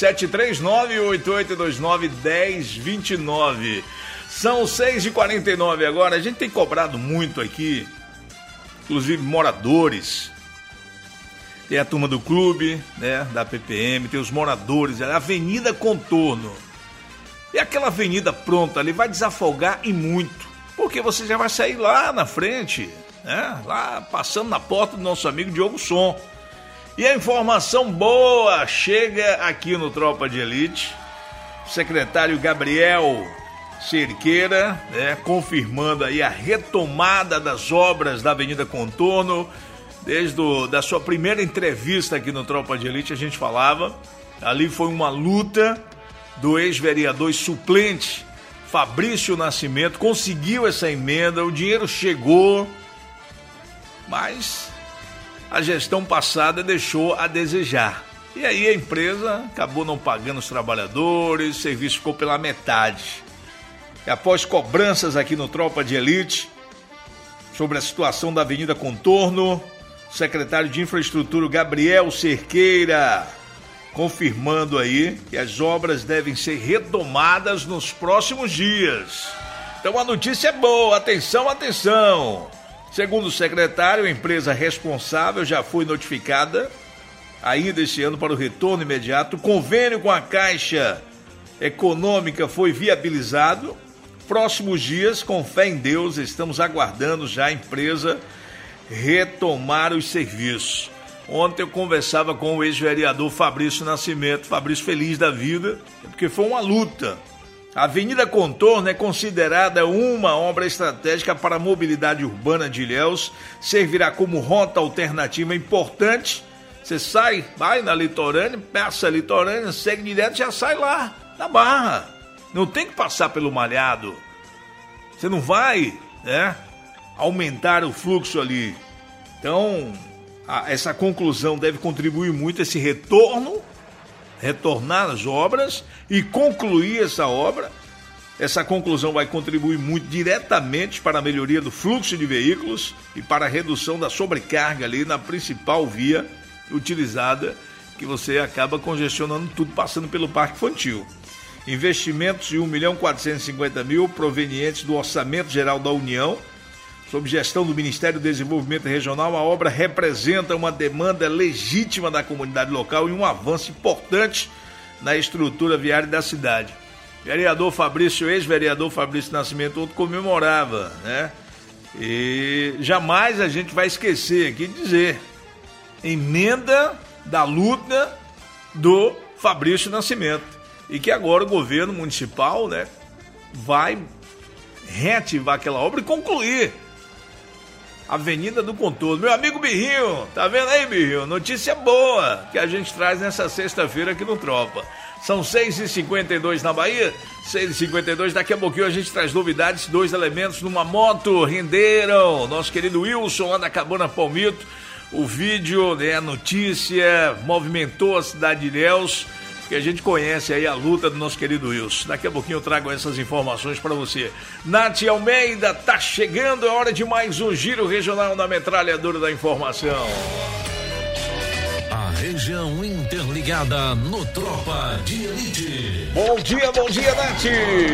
739-8829-1029. São 6h49 agora. A gente tem cobrado muito aqui, inclusive moradores. Tem a turma do clube, né, da PPM, tem os moradores, a Avenida Contorno. E aquela avenida pronta ali vai desafogar e muito, porque você já vai sair lá na frente, né? Lá passando na porta do nosso amigo Diogo Som. E a informação boa chega aqui no Tropa de Elite. O secretário Gabriel Cerqueira, né, confirmando aí a retomada das obras da Avenida Contorno. Desde da sua primeira entrevista aqui no Tropa de Elite a gente falava, ali foi uma luta do ex-vereador suplente Fabrício Nascimento, conseguiu essa emenda, o dinheiro chegou, mas a gestão passada deixou a desejar. E aí a empresa acabou não pagando os trabalhadores, o serviço ficou pela metade. E após cobranças aqui no Tropa de Elite sobre a situação da Avenida Contorno, o secretário de Infraestrutura Gabriel Cerqueira confirmando aí que as obras devem ser retomadas nos próximos dias. Então a notícia é boa, atenção, atenção. Segundo o secretário, a empresa responsável já foi notificada ainda este ano para o retorno imediato. O convênio com a Caixa Econômica foi viabilizado. Próximos dias, com fé em Deus, estamos aguardando já a empresa retomar os serviços. Ontem eu conversava com o ex-vereador Fabrício Nascimento, Fabrício feliz da vida, porque foi uma luta. A Avenida Contorno é considerada uma obra estratégica para a mobilidade urbana de Ilhéus, servirá como rota alternativa importante. Você sai, vai na litorânea, passa a litorânea, segue direto e já sai lá, na Barra. Não tem que passar pelo Malhado. Você não vai, né, aumentar o fluxo ali. Então, essa conclusão deve contribuir muito, esse retornar às obras e concluir essa obra. Essa conclusão vai contribuir muito diretamente para a melhoria do fluxo de veículos e para a redução da sobrecarga ali na principal via utilizada, que você acaba congestionando tudo passando pelo Parque Infantil. Investimentos de R$1.450.000 provenientes do Orçamento Geral da União, sob gestão do Ministério do Desenvolvimento Regional. A obra representa uma demanda legítima da comunidade local e um avanço importante na estrutura viária da cidade. Vereador Fabrício, ex-vereador Fabrício Nascimento, outro comemorava, né? E jamais a gente vai esquecer aqui de dizer, emenda da luta do Fabrício Nascimento, e que agora o governo municipal, né, vai reativar aquela obra e concluir Avenida do Contorno. Meu amigo Birrinho, tá vendo aí, Birrinho? Notícia boa que a gente traz nessa sexta-feira aqui no Tropa. São 6h52 na Bahia, 6h52, daqui a pouquinho a gente traz novidades. 2 elementos numa moto renderam, nosso querido Wilson lá da Cabana Palmito. O vídeo, né, a notícia movimentou a cidade de Ilhéus, que a gente conhece aí a luta do nosso querido Wilson. Daqui a pouquinho eu trago essas informações para você. Nath Almeida, tá chegando a hora de mais um giro regional na metralhadora da informação. A região interligada no Tropa de Elite. Bom dia, Nath.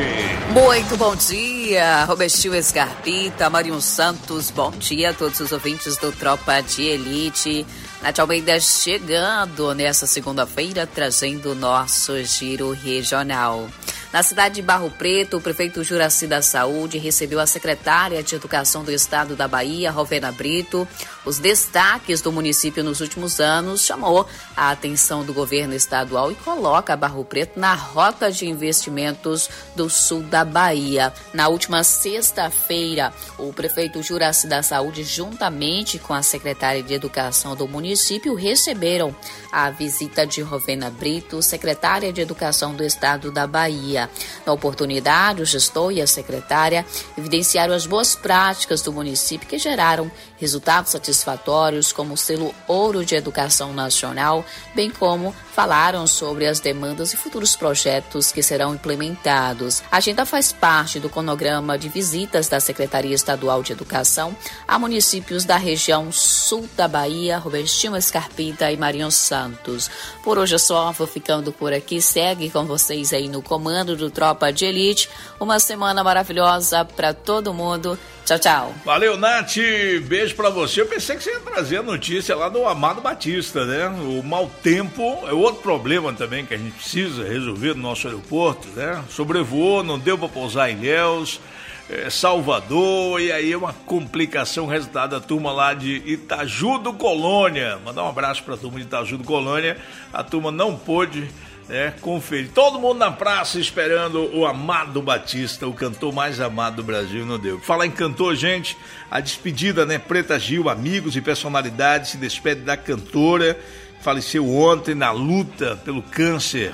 Muito bom dia, Robertinho Scarpita, Marinho Santos, bom dia a todos os ouvintes do Tropa de Elite. Nath Almeida chegando nessa segunda-feira, trazendo o nosso giro regional. Na cidade de Barro Preto, o prefeito Juraci da Saúde recebeu a secretária de Educação do Estado da Bahia, Rovena Brito. Os destaques do município nos últimos anos chamou a atenção do governo estadual e coloca Barro Preto na rota de investimentos do sul da Bahia. Na última sexta-feira, o prefeito Juraci da Saúde, juntamente com a secretária de Educação do município, receberam a visita de Rovena Brito, secretária de Educação do Estado da Bahia. Na oportunidade, o gestor e a secretária evidenciaram as boas práticas do município que geraram resultados satisfatórios, como o selo Ouro de Educação Nacional, bem como falaram sobre as demandas e futuros projetos que serão implementados. A agenda faz parte do cronograma de visitas da Secretaria Estadual de Educação a municípios da região sul da Bahia, Robertinho Scarpita e Marinho Santos. Por hoje é só, vou ficando por aqui. Segue com vocês aí no comando do Tropa de Elite. Uma semana maravilhosa para todo mundo. Tchau, tchau. Valeu, Nath. Beijo pra você. Eu pensei que você ia trazer a notícia lá do Amado Batista, né? O mau tempo é outro problema também que a gente precisa resolver no nosso aeroporto, né? Sobrevoou, não deu pra pousar em Ilhéus, Salvador, e aí é uma complicação. Resultado da turma lá de Itaju do Colônia. Mandar um abraço pra turma de Itaju do Colônia. A turma não pôde conferir. Todo mundo na praça esperando o Amado Batista, o cantor mais amado do Brasil, não deu. Falar em cantor, gente, a despedida, né? Preta Gil, amigos e personalidades, se despede da cantora, faleceu ontem na luta pelo câncer,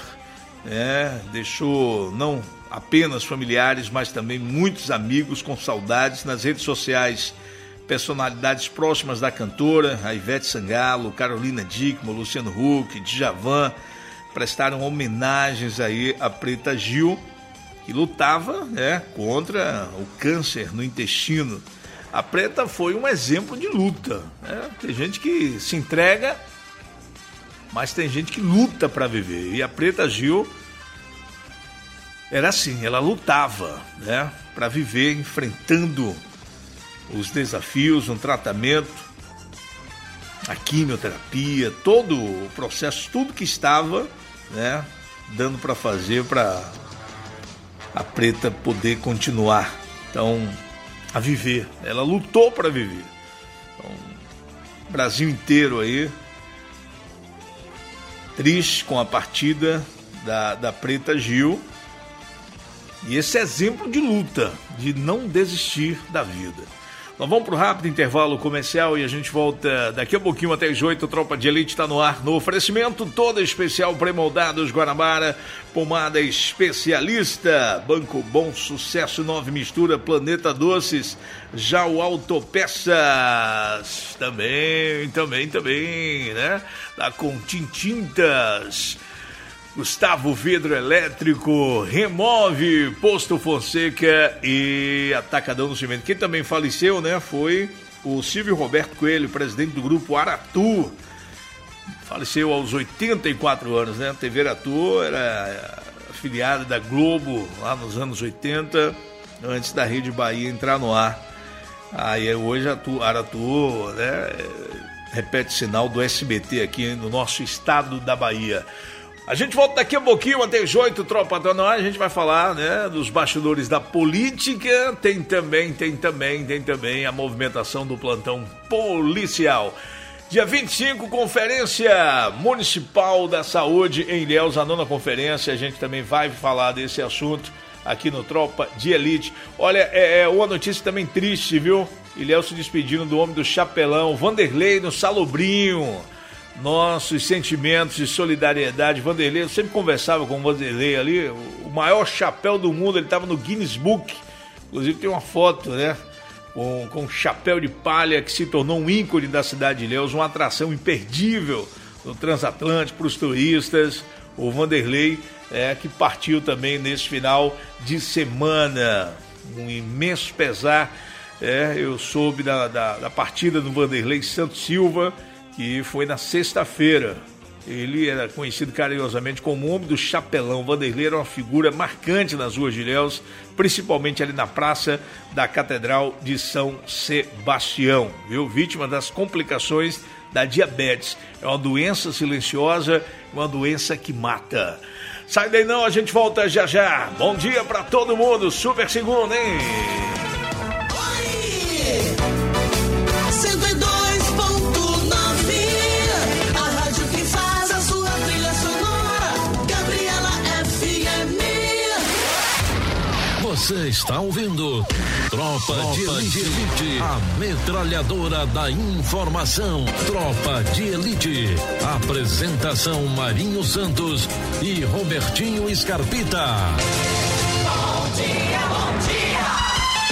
deixou não apenas familiares, mas também muitos amigos com saudades. Nas redes sociais, personalidades próximas da cantora, a Ivete Sangalo, Carolina Dickmann, Luciano Huck, Djavan, prestaram homenagens aí a Preta Gil, que lutava, contra o câncer no intestino. A Preta foi um exemplo de luta, Tem gente que se entrega, mas tem gente que luta para viver. E a Preta Gil era assim, ela lutava, para viver, enfrentando os desafios, um tratamento, a quimioterapia, todo o processo, tudo que estava, dando para fazer para a Preta poder continuar, então, a viver. Ela lutou para viver. Então, o Brasil inteiro aí triste com a partida da Preta Gil. E esse exemplo de luta, de não desistir da vida. Nós vamos para o rápido intervalo comercial e a gente volta daqui a pouquinho até as 8. Tropa de Elite está no ar. No oferecimento todo especial Pré-Moldados Guanabara, pomada especialista, Banco Bom Sucesso, 9 Mistura, Planeta Doces, já o Autopeças, também, né? Da Contintintas, Gustavo Vidro Elétrico, Remove, Posto Fonseca e Atacadão do Cimento. Quem também faleceu, né, foi o Silvio Roberto Coelho, presidente do grupo Aratu. Faleceu aos 84 anos, né? A TV Aratu era afiliada da Globo lá nos anos 80, antes da Rede Bahia entrar no ar. Aí hoje a Aratu, né, repete sinal do SBT aqui no nosso estado da Bahia. A gente volta daqui a pouquinho, até as 8, Tropa tá no ar. A gente vai falar, né, dos bastidores da política. Tem também a movimentação do plantão policial. Dia 25, Conferência Municipal da Saúde em Ilhéus, a 9ª conferência. A gente também vai falar desse assunto aqui no Tropa de Elite. Olha, é uma notícia também triste, viu? Ilhéus se despedindo do homem do chapelão, Vanderlei no Salobrinho. Nossos sentimentos de solidariedade. Vanderlei, eu sempre conversava com o Vanderlei ali, o maior chapéu do mundo, ele estava no Guinness Book, inclusive tem uma foto, né, com um chapéu de palha que se tornou um ícone da cidade de Ilhéus, uma atração imperdível no transatlântico para os turistas. O Vanderlei, que partiu também nesse final de semana, um imenso pesar. Eu soube da partida do Vanderlei Santos Silva, que foi na sexta-feira. Ele era conhecido carinhosamente como o homem do chapelão. Vanderlei era uma figura marcante nas ruas de Ilhéus, principalmente ali na praça da Catedral de São Sebastião, viu? Vítima das complicações da diabetes. É uma doença silenciosa, uma doença que mata. Sai daí não, a gente volta já já. Bom dia pra todo mundo, super segunda, hein? 102.9, a rádio que faz a sua trilha sonora, Gabriela FM. Você está ouvindo Tropa de Elite, a metralhadora da informação. Tropa de Elite. Apresentação Marinho Santos e Robertinho Scarpita. Bom dia, bom dia.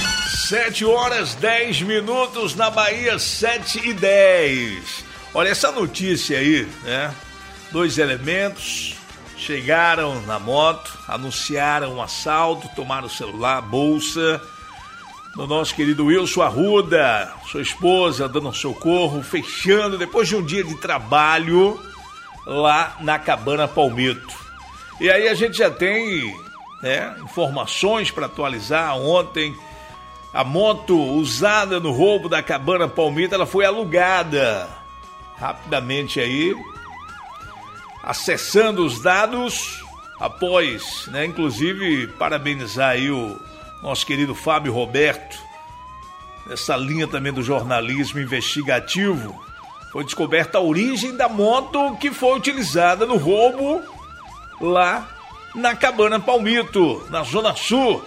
7h10 na Bahia, 7h10. Olha essa notícia aí, né? 2 elementos chegaram na moto, anunciaram um assalto, tomaram o celular, bolsa do nosso querido Wilson Arruda, sua esposa dando socorro, fechando depois de um dia de trabalho lá na Cabana Palmito. E aí a gente já tem, né, informações para atualizar. Ontem a moto usada no roubo da Cabana Palmito, ela foi alugada. Rapidamente aí, acessando os dados, após, né, inclusive parabenizar aí o nosso querido Fábio Roberto, nessa linha também do jornalismo investigativo, foi descoberta a origem da moto que foi utilizada no roubo lá na Cabana Palmito, na Zona Sul.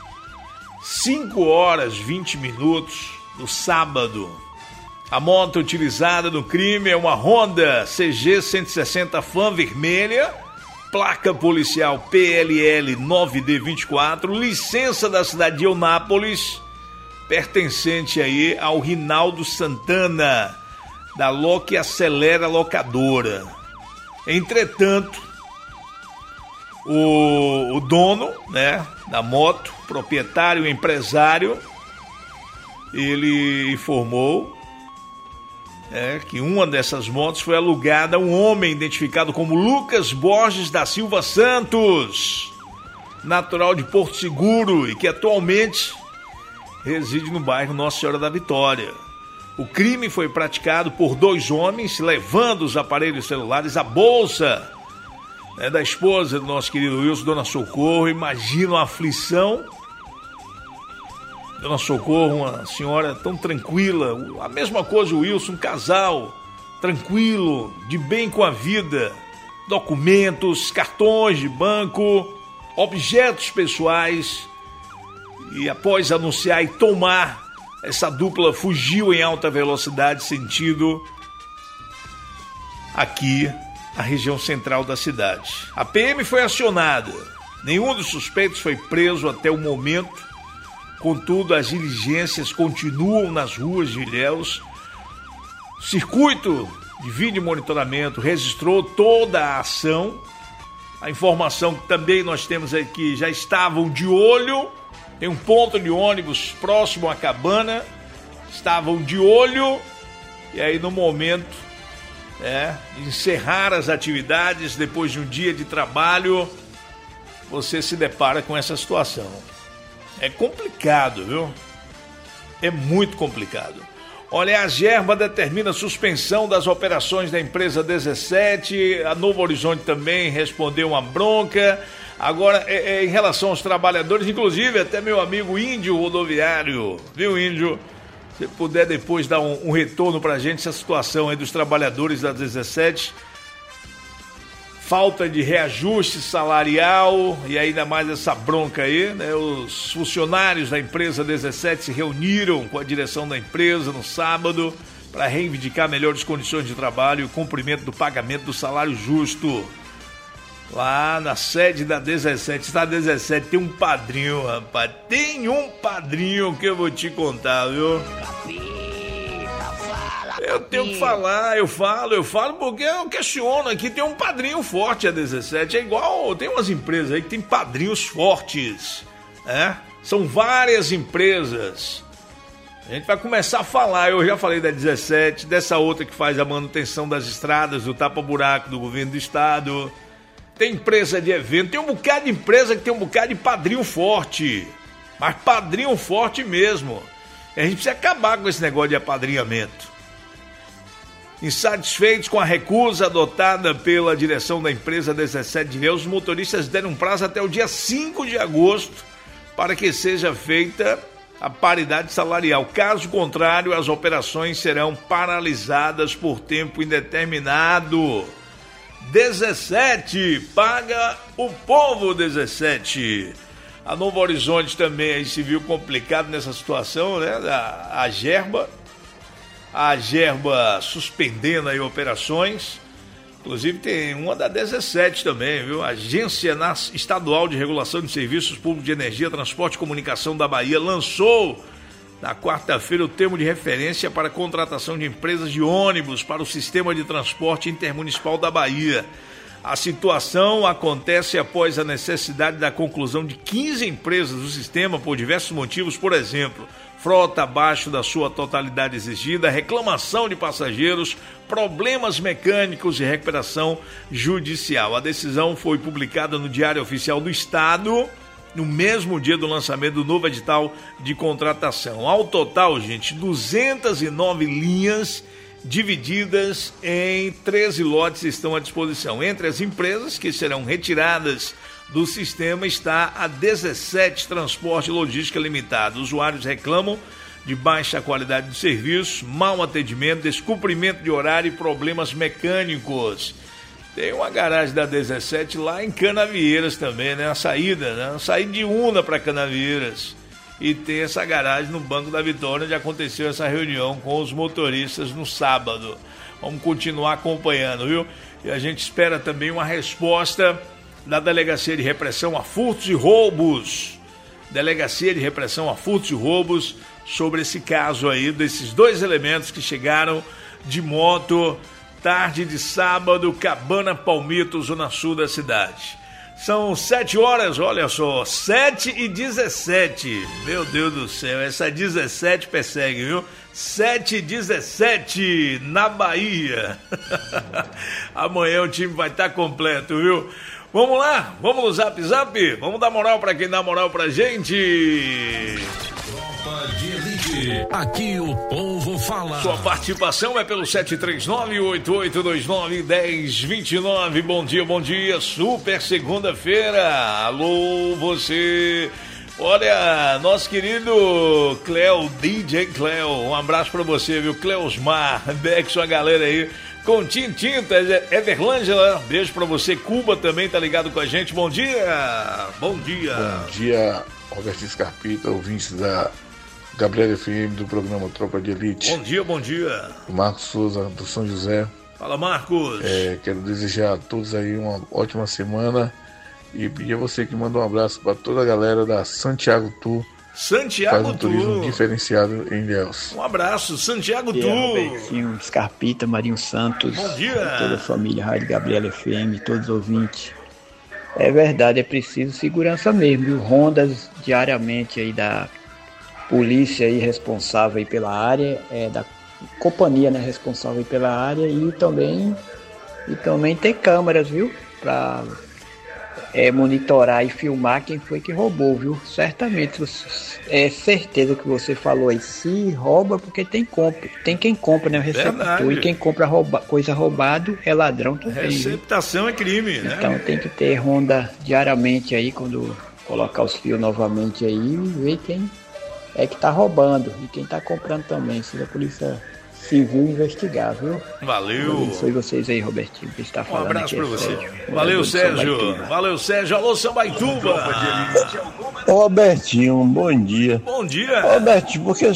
5h20 no sábado. A moto utilizada no crime é uma Honda CG 160 Fan vermelha, placa policial PLL 9D24, licença da cidade de Eunápolis, pertencente aí ao Rinaldo Santana, da Loque Acelera Locadora. Entretanto, o dono, né, da moto, proprietário e empresário, ele informou que uma dessas motos foi alugada a um homem identificado como Lucas Borges da Silva Santos, natural de Porto Seguro e que atualmente reside no bairro Nossa Senhora da Vitória. O crime foi praticado por 2 homens, levando os aparelhos celulares, a bolsa, né, da esposa do nosso querido Wilson, Dona Socorro. Imagina a aflição. Dona Socorro, uma senhora tão tranquila, a mesma coisa o Wilson, um casal tranquilo, de bem com a vida, documentos, cartões de banco, objetos pessoais. E após anunciar e tomar, essa dupla fugiu em alta velocidade, sentido aqui a região central da cidade. A PM foi acionada. Nenhum dos suspeitos foi preso até o momento. Contudo, as diligências continuam nas ruas de Ilhéus. O circuito de vídeo monitoramento registrou toda a ação. A informação que também nós temos é que já estavam de olho. Tem um ponto de ônibus próximo à cabana. Estavam de olho. E aí, no momento de encerrar as atividades, depois de um dia de trabalho, você se depara com essa situação. É complicado, viu? É muito complicado. Olha, a Gerba determina a suspensão das operações da empresa 17, a Novo Horizonte também respondeu uma bronca. Agora, em relação aos trabalhadores, inclusive até meu amigo Índio Rodoviário, viu, Índio? Se puder depois dar um retorno pra gente, essa situação aí dos trabalhadores da 17, falta de reajuste salarial e ainda mais essa bronca aí, né? Os funcionários da empresa 17 se reuniram com a direção da empresa no sábado para reivindicar melhores condições de trabalho e o cumprimento do pagamento do salário justo. Lá na sede da 17, da 17 tem um padrinho, rapaz, tem um padrinho que eu vou te contar, viu? Eu tenho que falar, eu falo porque eu questiono aqui, tem um padrinho forte a 17, é igual, tem umas empresas aí que tem padrinhos fortes, né? São várias empresas. A gente vai começar a falar, eu já falei da 17, dessa outra que faz a manutenção das estradas, do tapa-buraco do governo do estado. Tem empresa de evento, tem um bocado de empresa que tem um bocado de padrinho forte, mas padrinho forte mesmo. E a gente precisa acabar com esse negócio de apadrinhamento. Insatisfeitos com a recusa adotada pela direção da empresa 17 de Ilhéus, os motoristas deram um prazo até o dia 5 de agosto para que seja feita a paridade salarial. Caso contrário, as operações serão paralisadas por tempo indeterminado. 17, paga o povo 17. A Novo Horizonte também aí se viu complicado nessa situação, né? A Gerba suspendendo aí operações. Inclusive tem uma da 17 também, viu? A Agência Estadual de Regulação de Serviços Públicos de Energia, Transporte e Comunicação da Bahia lançou na quarta-feira o termo de referência para a contratação de empresas de ônibus para o Sistema de Transporte Intermunicipal da Bahia. A situação acontece após a necessidade da conclusão de 15 empresas do sistema por diversos motivos, por exemplo, frota abaixo da sua totalidade exigida, reclamação de passageiros, problemas mecânicos e recuperação judicial. A decisão foi publicada no Diário Oficial do Estado no mesmo dia do lançamento do novo edital de contratação. Ao total, gente, 209 linhas divididas em 13 lotes estão à disposição. Entre as empresas que serão retiradas do sistema está a 17 Transporte e Logística Limitada. Usuários reclamam de baixa qualidade de serviço, mau atendimento, descumprimento de horário e problemas mecânicos. Tem uma garagem da 17 lá em Canavieiras também, né? A saída, né? A saída de Una para Canavieiras. E tem essa garagem no Banco da Vitória, onde aconteceu essa reunião com os motoristas no sábado. Vamos continuar acompanhando, viu? E a gente espera também uma resposta da Delegacia de Repressão a Furtos e Roubos. Delegacia de Repressão a Furtos e Roubos sobre esse caso aí, desses dois elementos que chegaram de moto tarde de sábado, Cabana Palmito, zona sul da cidade. São 7 horas, olha só, 7h17. Meu Deus do céu, essa 17 persegue, viu? 7h17 na Bahia. Amanhã o time vai estar completo, viu? Vamos lá, vamos no Zap Zap? Vamos dar moral pra quem dá moral pra gente. Tropa de Elite, aqui o povo fala. Sua participação é pelo 739-8829-1029. Bom dia, super segunda-feira. Alô, você. Olha, nosso querido Cleo, DJ Cleo, um abraço pra você, viu? Cleosmar, Beck, sua galera aí, com Tintinta, Everlângela, beijo pra você. Cuba também tá ligado com a gente, bom dia. Bom dia. Bom dia, Robertinho Scarpita, ouvintes da Gabriela FM do programa Tropa de Elite. Bom dia, bom dia. Marcos Souza, do São José. Fala, Marcos. Quero desejar a todos aí uma ótima semana e pedir a você que manda um abraço para toda a galera da Santiago Tour. Santiago Faz um turismo diferenciado em Ilhéus. Um abraço, Santiago Tour. Robertinho Scarpita, Marinho Santos. Bom dia. Toda a família Rádio Gabriela FM, todos os ouvintes. É verdade, é preciso segurança mesmo, viu? Rondas diariamente aí da polícia aí responsável aí pela área, da companhia, né, responsável aí pela área e também tem câmeras, viu? Para monitorar e filmar quem foi que roubou, viu? Certamente, é certeza que você falou aí, se rouba porque tem quem compra, né? O receptor, e quem compra coisa roubado é ladrão também. Receptação, viu? É crime, né? Então tem que ter ronda diariamente aí, quando colocar os fios novamente aí e ver quem é que tá roubando e quem tá comprando também, se a polícia civil investigar, viu? Valeu. Foi vocês aí, Robertinho, que está falando. Um abraço aqui, pra você. Sérgio. Valeu, Sérgio. Valeu, Sérgio. Alô, Sambaituba. Robertinho, bom dia. Bom dia. Robertinho, porque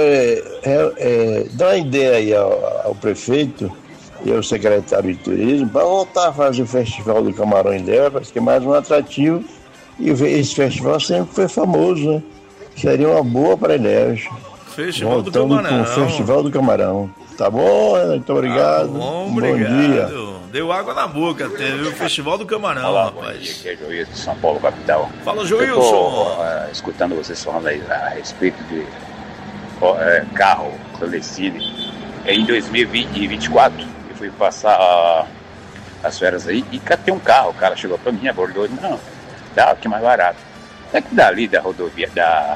dá uma ideia aí ao prefeito e ao secretário de turismo para voltar a fazer o Festival do Camarão em Ilhéus, parece que é mais um atrativo e esse festival sempre foi famoso, né? Seria uma boa para Ilhéus. Festival do Camarão. Com o Festival do Camarão. Tá bom? Muito obrigado. Bom dia. Deu água na boca até, viu? Festival do Camarão, Olá, rapaz. Bom dia, aqui é Joilson de São Paulo, capital. Fala, Joilson. Escutando vocês falando aí a respeito de carro clandestino. Em 2024, eu fui passar as férias aí e catei um carro. O cara chegou pra mim, abordou, não, dá aqui mais barato. É que dali da rodovia,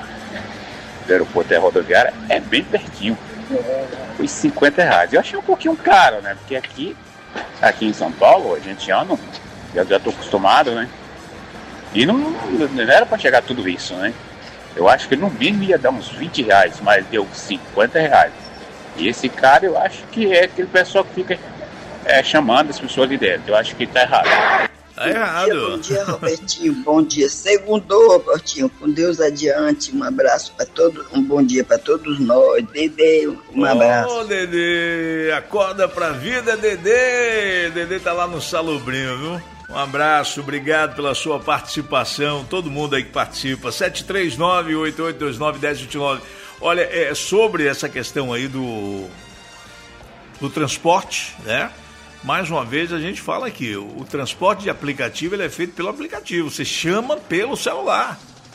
do aeroporto da rodoviária, é bem pertinho. Foi R$50. Eu achei um pouquinho caro, né? Porque aqui em São Paulo, a gente anda, já tô acostumado, né? E não era pra chegar tudo isso, né? Eu acho que no mínimo ia dar uns R$20, mas deu R$50. E esse cara, eu acho que é aquele pessoal que fica chamando as pessoas ali dentro. Eu acho que tá errado. Tá errado. Bom dia, Robertinho. Bom dia. Segundou, Robertinho. Com Deus adiante. Um abraço para todos. Um bom dia para todos nós. Dedê, um abraço. Ô, Dedê. Acorda pra vida, Dedê. Dedê tá lá no Salobrinho, viu? Um abraço. Obrigado pela sua participação. Todo mundo aí que participa. 739-8829-1029. Olha, sobre essa questão aí do transporte, né? Mais uma vez a gente fala aqui, o transporte de aplicativo ele é feito pelo aplicativo, você chama pelo celular.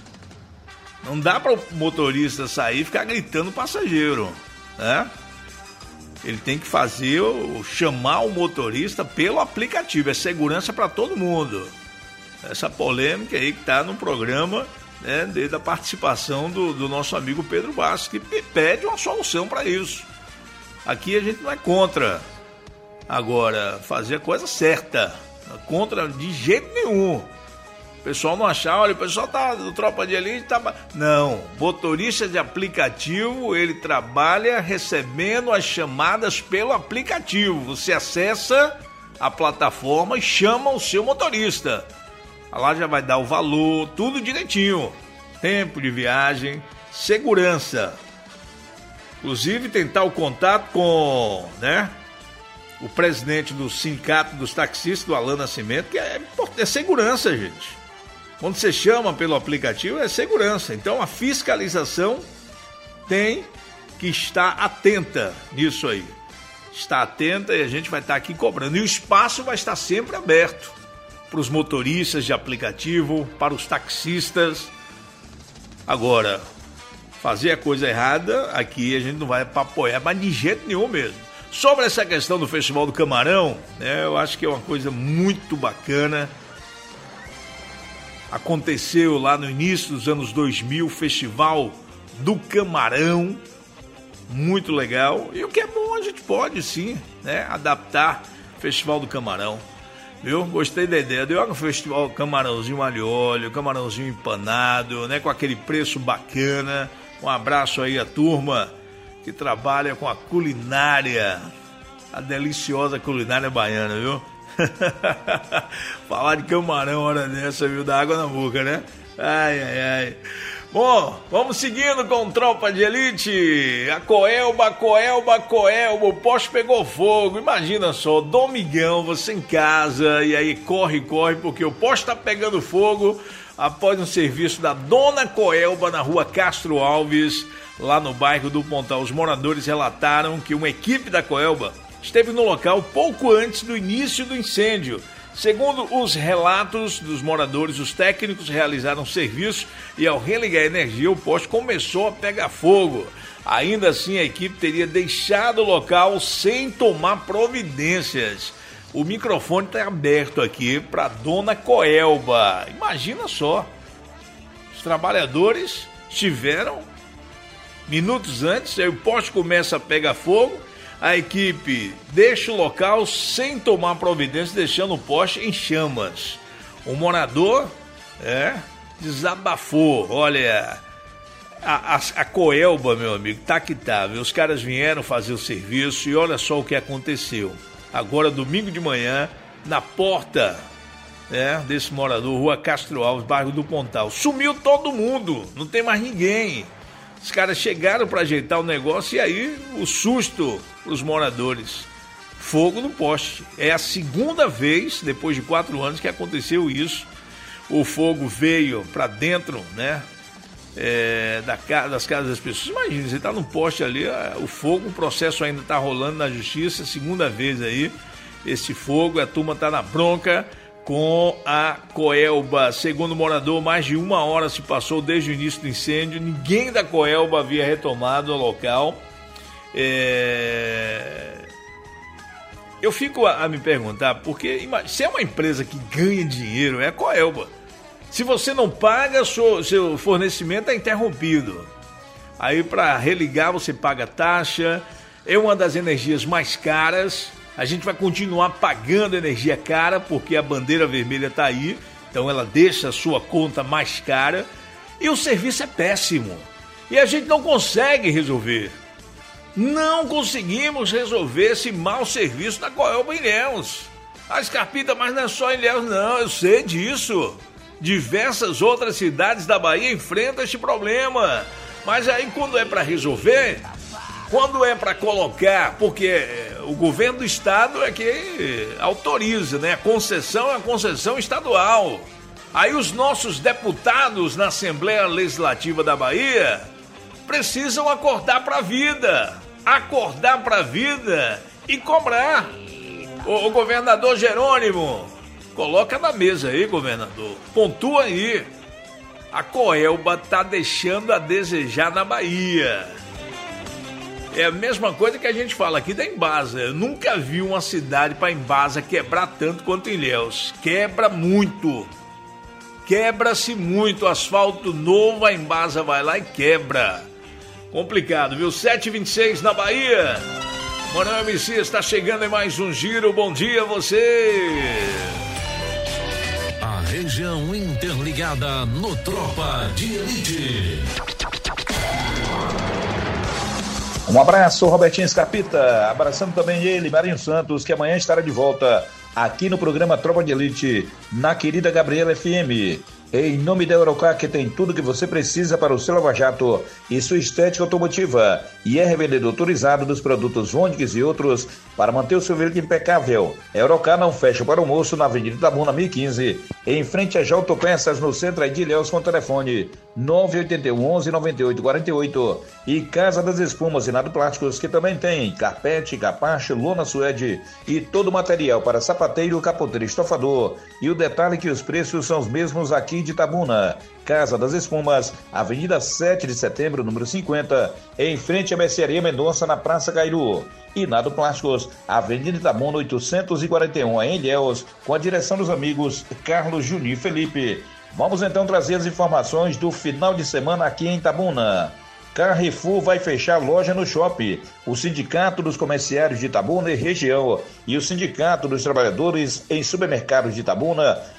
Não dá para o motorista sair e ficar gritando o passageiro, né? Ele tem que chamar o motorista pelo aplicativo, é segurança para todo mundo. Essa polêmica aí que está no programa, né, desde a participação do nosso amigo Pedro Bastos, que pede uma solução para isso. Aqui a gente não é contra. Agora, fazer a coisa certa, contra de jeito nenhum. O pessoal não achar, olha, o pessoal tá do Tropa de Elite, tá... Não, motorista de aplicativo, ele trabalha recebendo as chamadas pelo aplicativo. Você acessa a plataforma e chama o seu motorista. Lá já vai dar o valor, tudo direitinho. Tempo de viagem, segurança. Inclusive tentar o contato com, né, o presidente do sindicato dos taxistas, do Alan Nascimento, que é segurança, gente. Quando você chama pelo aplicativo, é segurança. Então a fiscalização tem que estar atenta nisso aí. Está atenta e a gente vai estar aqui cobrando. E o espaço vai estar sempre aberto para os motoristas de aplicativo, para os taxistas. Agora, fazer a coisa errada, aqui a gente não vai para apoiar, mas de jeito nenhum mesmo. Sobre essa questão do Festival do Camarão, né, eu acho que é uma coisa muito bacana. Aconteceu lá no início dos anos 2000, o Festival do Camarão, muito legal. E o que é bom, a gente pode sim, né, adaptar o Festival do Camarão. Viu? Gostei da ideia. Deu um festival camarãozinho alho óleo, camarãozinho empanado, né, com aquele preço bacana. Um abraço aí à turma que trabalha com a culinária A deliciosa culinária baiana, viu? Falar de camarão hora dessa, viu? Dá água na boca, né? Ai, ai, ai. Bom, vamos seguindo com Tropa de Elite. A Coelba, o poste pegou fogo. Imagina só, domingão, você em casa, e aí corre, porque o poste tá pegando fogo após um serviço da Dona Coelba na rua Castro Alves, lá no bairro do Pontal. Os moradores relataram que uma equipe da Coelba esteve no local pouco antes do início do incêndio. Segundo os relatos dos moradores, os técnicos realizaram o serviço e ao religar a energia, o poste começou a pegar fogo. Ainda assim, a equipe teria deixado o local sem tomar providências. O microfone está aberto aqui para Dona Coelba. Imagina só, os trabalhadores estiveram minutos antes, aí o poste começa a pegar fogo. A equipe deixa o local sem tomar providência, deixando o poste em chamas. O morador desabafou. Olha, a Coelba, meu amigo, tá que tá. Os caras vieram fazer o serviço e olha só o que aconteceu. Agora, domingo de manhã, na porta desse morador, rua Castro Alves, bairro do Pontal. Sumiu todo mundo, não tem mais ninguém. Os caras chegaram para ajeitar o negócio e aí o susto para os moradores. Fogo no poste. É a segunda vez, depois de 4 anos, que aconteceu isso. O fogo veio para dentro, das casas das pessoas. Imagina, você está num poste ali, o fogo, o processo ainda está rolando na justiça, segunda vez aí, esse fogo, a turma está na bronca com a Coelba. Segundo o morador, mais de 1 hora se passou desde o início do incêndio, ninguém da Coelba havia retomado o local. Eu fico a me perguntar, porque se é uma empresa que ganha dinheiro, é a Coelba. Se você não paga, seu fornecimento é interrompido. Aí para religar você paga taxa, é uma das energias mais caras. A gente vai continuar pagando energia cara, porque a bandeira vermelha está aí, então ela deixa a sua conta mais cara, e o serviço é péssimo. E a gente não consegue resolver. Não conseguimos resolver esse mau serviço da Coelba em Ilhéus. A Scarpita, mas não é só em Ilhéus, não, eu sei disso. Diversas outras cidades da Bahia enfrentam este problema. Mas aí quando é para resolver, quando é para colocar, porque o governo do estado é que autoriza, A concessão é a concessão estadual. Aí os nossos deputados na Assembleia Legislativa da Bahia precisam acordar para a vida. Acordar para a vida e cobrar. O governador Jerônimo, coloca na mesa aí, governador. Pontua aí. A Coelba tá deixando a desejar na Bahia. É a mesma coisa que a gente fala aqui da Embasa. Eu nunca vi uma cidade para Embasa quebrar tanto quanto Ilhéus. Quebra muito. Quebra-se muito. Asfalto novo, a Embasa vai lá e quebra. Complicado, viu? 7h26 na Bahia. Manuel MC está chegando em mais um giro. Bom dia a você. A região interligada no Tropa de Elite. Um abraço, Robertinho Scarpita. Abraçando também ele, Marinho Santos, que amanhã estará de volta aqui no programa Tropa de Elite, na querida Gabriela FM. Em nome da Eurocar, que tem tudo que você precisa para o seu lava-jato e sua estética automotiva, e é revendedor autorizado dos produtos Vonix e outros para manter o seu veículo impecável. Eurocar não fecha para o almoço na Avenida Itabuna 1015, em frente às Autopeças, no centro de Ilhéus, com telefone 981 11 98 48, e Casa das Espumas e Nado Plásticos, que também tem carpete, capacho, lona suede e todo o material para sapateiro, capoteiro e estofador. E o detalhe é que os preços são os mesmos aqui de Itabuna. Casa das Espumas, Avenida 7 de Setembro, número 50, em frente à Mercearia Mendonça, na Praça Cairu. E Nado Plásticos, Avenida Itabuna 841, em Ilhéus, com a direção dos amigos Carlos, Juninho e Felipe. Vamos então trazer as informações do final de semana aqui em Itabuna. Carrefour vai fechar loja no shopping. O Sindicato dos Comerciários de Itabuna e região e o Sindicato dos Trabalhadores em Supermercados de Itabuna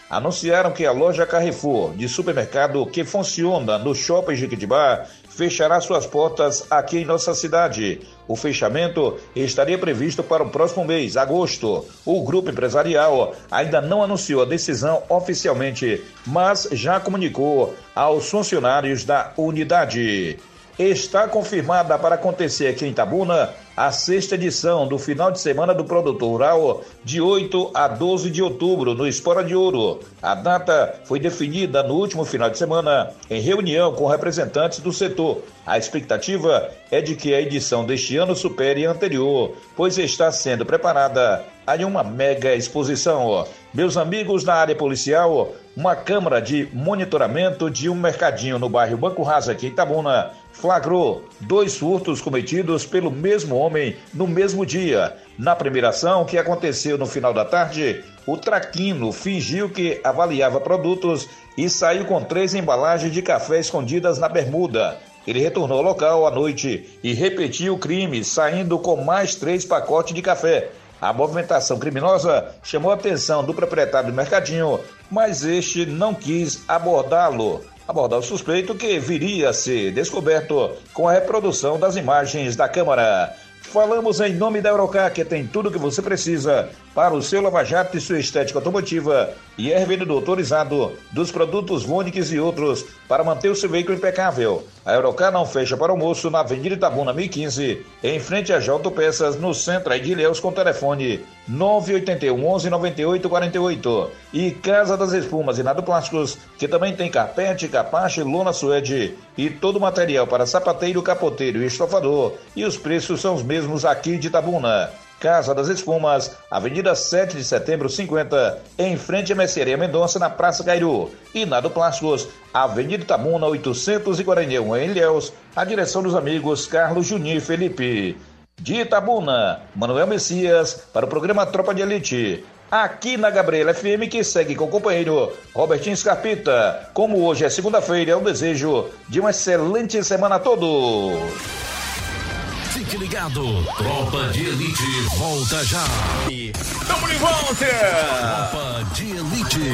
anunciaram que a loja Carrefour de supermercado que funciona no Shopping Jequitibá fechará suas portas aqui em nossa cidade. O fechamento estaria previsto para o próximo mês, agosto. O grupo empresarial ainda não anunciou a decisão oficialmente, mas já comunicou aos funcionários da unidade. Está confirmada para acontecer aqui em Itabuna a 6ª edição do final de semana do produtor rural, de 8 a 12 de outubro, no Espora de Ouro. A data foi definida no último final de semana, em reunião com representantes do setor. A expectativa é de que a edição deste ano supere a anterior, pois está sendo preparada aí uma mega exposição. Meus amigos da área policial, uma câmara de monitoramento de um mercadinho no bairro Banco Raso, aqui em Itabuna, flagrou 2 furtos cometidos pelo mesmo homem no mesmo dia. Na primeira ação, que aconteceu no final da tarde, o traquino fingiu que avaliava produtos e saiu com 3 embalagens de café escondidas na bermuda. Ele retornou ao local à noite e repetiu o crime, saindo com mais 3 pacotes de café. A movimentação criminosa chamou a atenção do proprietário do mercadinho, mas este não quis abordar o suspeito, que viria a ser descoberto com a reprodução das imagens da câmara. Falamos em nome da Eurocar, que tem tudo o que você precisa para o seu lava-jato e sua estética automotiva, e é revendedor autorizado dos produtos Vonix e outros para manter o seu veículo impecável. A Eurocar não fecha para almoço na Avenida Itabuna 1015, em frente a J Peças, no centro aí de Ilhéus, com telefone 981 11 98 48. E Casa das Espumas e Nado Plásticos, que também tem carpete, capache, lona suede e todo o material para sapateiro, capoteiro e estofador. E os preços são os mesmos aqui de Itabuna. Casa das Espumas, Avenida 7 de Setembro 50, em frente a Mercearia Mendonça, na Praça Cairu. E Nado Plásticos, Avenida Itabuna 841, em Ilhéus, a direção dos amigos Carlos, Juninho e Felipe. De Itabuna, Manuel Messias, para o programa Tropa de Elite. Aqui na Gabriela FM, que segue com o companheiro Robertinho Scarpita. Como hoje é segunda-feira, é um desejo de uma excelente semana a todos. Fique ligado, Tropa de Elite volta já. Tamo de volta! Tropa de Elite,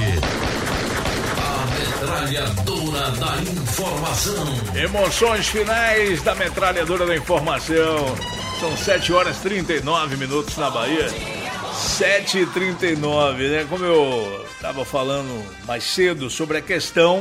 a metralhadora da informação. Emoções finais da metralhadora da informação. São 7h39 na Bahia. 7h39, né? Como eu estava falando mais cedo sobre a questão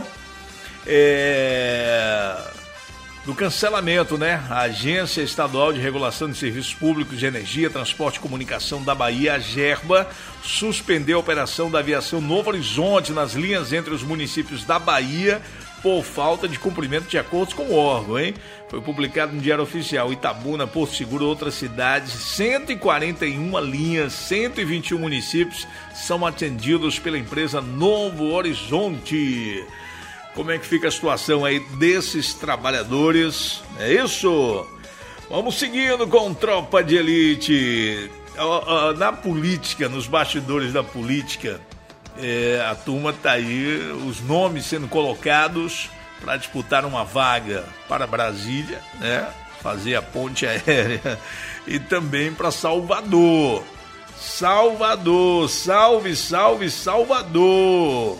do cancelamento, né? A Agência Estadual de Regulação de Serviços Públicos de Energia, Transporte e Comunicação da Bahia, a AGERBA, suspendeu a operação da aviação Novo Horizonte nas linhas entre os municípios da Bahia por falta de cumprimento de acordos com o órgão, hein? Foi publicado no Diário Oficial. Itabuna, Porto Seguro, outras cidades, 141 linhas, 121 municípios são atendidos pela empresa Novo Horizonte. Como é que fica a situação aí desses trabalhadores? É isso? Vamos seguindo com Tropa de Elite. Na política, nos bastidores da política, a turma tá aí, os nomes sendo colocados para disputar uma vaga para Brasília, né? Fazer a ponte aérea, e também para Salvador. Salvador, salve, salve, Salvador!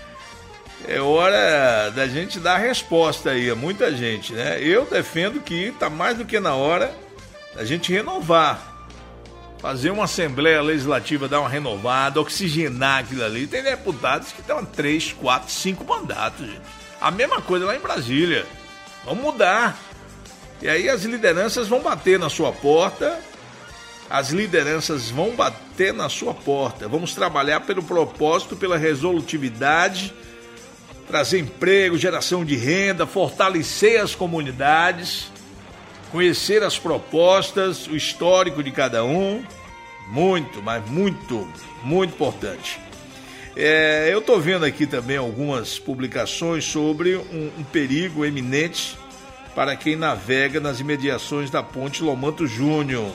É hora da gente dar a resposta aí a muita gente, né? Eu defendo que está mais do que na hora da gente renovar. Fazer uma Assembleia Legislativa, dar uma renovada, oxigenar aquilo ali. Tem deputados que estão 3, 4, 5 mandatos, gente. A mesma coisa lá em Brasília. Vamos mudar. E aí as lideranças vão bater na sua porta. As lideranças vão bater na sua porta. Vamos trabalhar pelo propósito, pela resolutividade, trazer emprego, geração de renda, fortalecer as comunidades, conhecer as propostas, o histórico de cada um. Muito, mas muito, muito importante. Eu estou vendo aqui também algumas publicações sobre um perigo eminente para quem navega nas imediações da ponte Lomanto Júnior.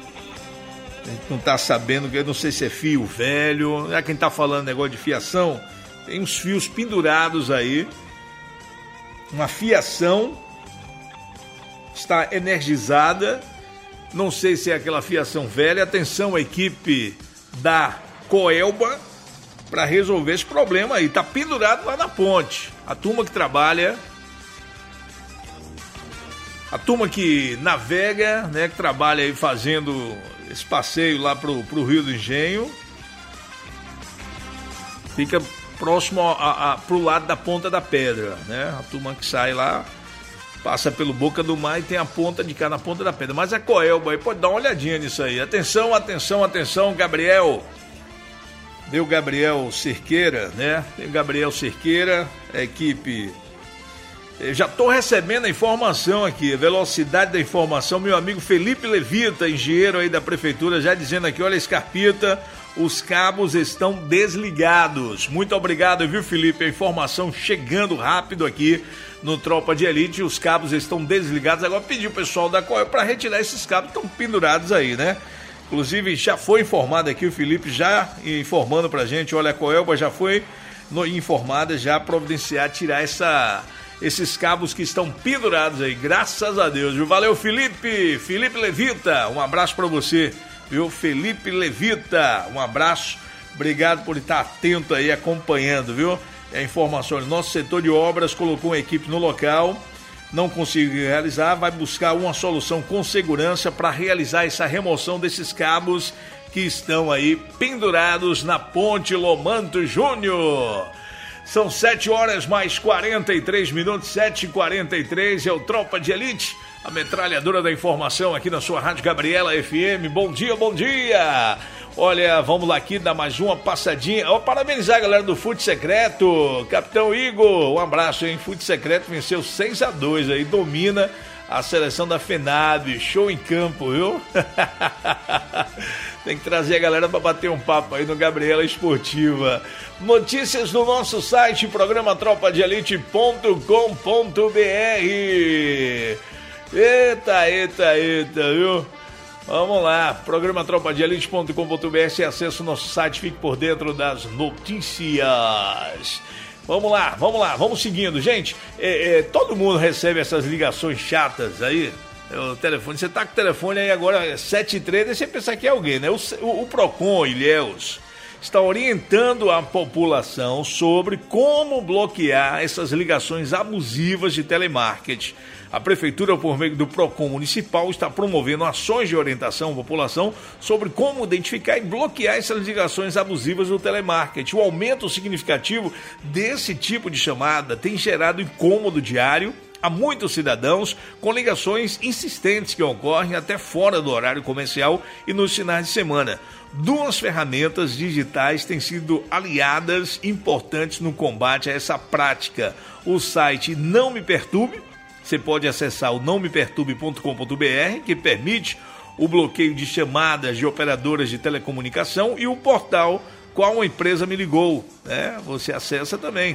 A gente não está sabendo, eu não sei se é fio velho, quem está falando negócio de fiação, tem uns fios pendurados aí, uma fiação está energizada, não sei se é aquela fiação velha. Atenção, a equipe da Coelba, para resolver esse problema aí. Tá pendurado lá na ponte. A turma que trabalha, a turma que navega, né, que trabalha aí fazendo esse passeio lá pro Rio do Engenho, fica próximo pro lado da Ponta da Pedra, né? A turma que sai lá, passa pelo Boca do Mar e tem a ponta de cá na Ponta da Pedra. Mas a Coelba aí pode dar uma olhadinha nisso aí. Atenção, atenção, atenção, Gabriel. Deu Gabriel Cerqueira, né? Tem o Gabriel Cerqueira, a equipe. Eu já estou recebendo a informação aqui, a velocidade da informação. Meu amigo Felipe Levita, engenheiro aí da prefeitura, já dizendo aqui, olha, Scarpita, os cabos estão desligados. Muito obrigado, viu, Felipe? A informação chegando rápido aqui no Tropa de Elite, os cabos estão desligados. Agora pediu o pessoal da Coelba para retirar esses cabos que estão pendurados aí, né? Inclusive já foi informado aqui, o Felipe já informando pra gente, olha, a Coelba já foi informada, já providenciar, tirar esses cabos que estão pendurados aí, graças a Deus, viu? Valeu, Felipe Levita, um abraço pra você, viu? Felipe Levita, um abraço, obrigado por estar atento aí, acompanhando, viu? A informação, nosso setor de obras colocou uma equipe no local, não conseguiu realizar, vai buscar uma solução com segurança para realizar essa remoção desses cabos que estão aí pendurados na Ponte Lomanto Júnior. São 7 horas mais 43 minutos, 7h43, é o Tropa de Elite, a metralhadora da informação aqui na sua Rádio Gabriela FM. Bom dia, bom dia! Olha, vamos lá aqui dar mais uma passadinha. Parabenizar a galera do Fute Secreto, Capitão Igor, um abraço, hein? Fute Secreto venceu 6-2 aí, domina a seleção da FENAB, show em campo, viu? Tem que trazer a galera para bater um papo aí no Gabriela Esportiva. Notícias no nosso site, programa tropadeelite.com.br. Eita, viu? Vamos lá, programa tropadeelite.com.br, você acessa o nosso site, fique por dentro das notícias. Vamos lá, vamos seguindo, gente. Todo mundo recebe essas ligações chatas aí, o telefone, você tá com o telefone aí agora, 7h03, aí você pensa que é alguém, né? O Procon, Ilhéus, está orientando a população sobre como bloquear essas ligações abusivas de telemarketing. A Prefeitura, por meio do Procon Municipal, está promovendo ações de orientação à população sobre como identificar e bloquear essas ligações abusivas do telemarketing. O aumento significativo desse tipo de chamada tem gerado incômodo diário a muitos cidadãos com ligações insistentes que ocorrem até fora do horário comercial e nos finais de semana. 2 ferramentas digitais têm sido aliadas importantes no combate a essa prática. O site Não Me Perturbe, você pode acessar o nãomeperturbe.com.br, que permite o bloqueio de chamadas de operadoras de telecomunicação, e o portal Qual Empresa Me Ligou, né? Você acessa também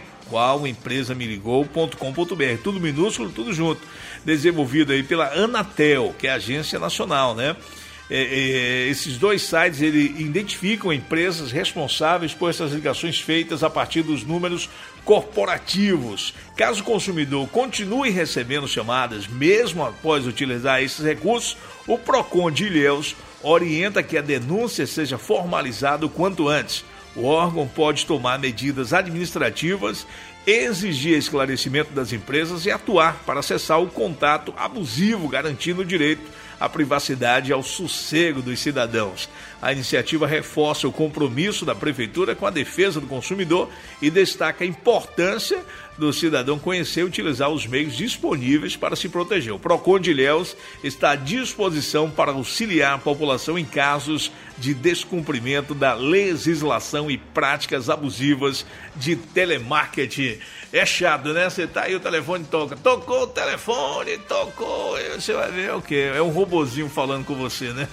qualempresameligou.com.br, tudo minúsculo, tudo junto, desenvolvido aí pela Anatel, que é a agência nacional, né? Esses 2 sites identificam empresas responsáveis por essas ligações feitas a partir dos números corporativos. Caso o consumidor continue recebendo chamadas mesmo após utilizar esses recursos, o Procon de Ilhéus orienta que a denúncia seja formalizada o quanto antes. O órgão pode tomar medidas administrativas, exigir esclarecimento das empresas e atuar para cessar o contato abusivo, garantindo o direito à privacidade e ao sossego dos cidadãos. A iniciativa reforça o compromisso da Prefeitura com a defesa do consumidor e destaca a importância do cidadão conhecer e utilizar os meios disponíveis para se proteger. O Procon de Ilhéus está à disposição para auxiliar a população em casos de descumprimento da legislação e práticas abusivas de telemarketing. É chato, né? Você tá aí, o telefone toca. Tocou o telefone, tocou. Você vai ver o quê? É um robozinho falando com você, né?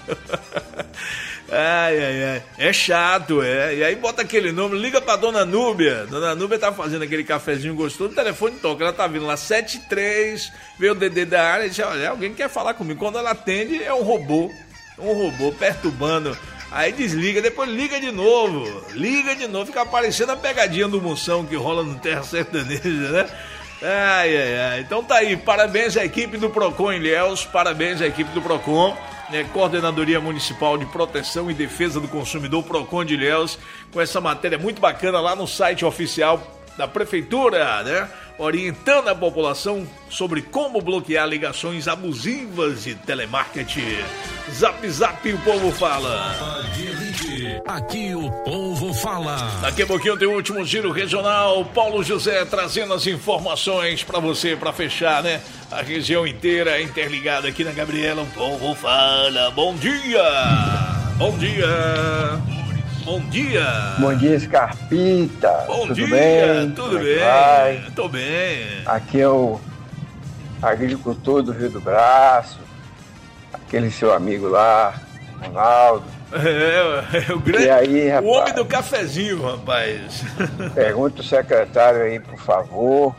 Ai. É chato, é. E aí bota aquele número, liga pra Dona Núbia. Dona Núbia tá fazendo aquele cafezinho gostoso, o telefone toca. Ela tá vindo lá, 73, vê o DD da área e diz, olha, alguém quer falar comigo. Quando ela atende, é um robô perturbando. Aí desliga, depois liga de novo, fica aparecendo a pegadinha do Moção que rola no Terra Sertaneja, né? Ai. Então tá aí, parabéns à equipe do Procon Ilhéus, parabéns à equipe do Procon. Coordenadoria Municipal de Proteção e Defesa do Consumidor, Procon de Ilhéus, com essa matéria muito bacana lá no site oficial da Prefeitura, né? Orientando a população sobre como bloquear ligações abusivas de telemarketing. Zap Zap, o povo fala. Aqui o povo fala. Daqui a pouquinho tem o último giro regional. Paulo José trazendo as informações para você, para fechar, né? A região inteira interligada aqui na Gabriela. O povo fala. Bom dia! Bom dia! Bom dia! Bom dia, Scarpita! Bom tudo dia, bem? Tudo bem? Vai? Tô bem. Aqui é o agricultor do Rio do Braço, aquele seu amigo lá, Ronaldo. É o grande. E aí, rapaz, o homem do cafezinho, rapaz. Pergunta o secretário aí, por favor,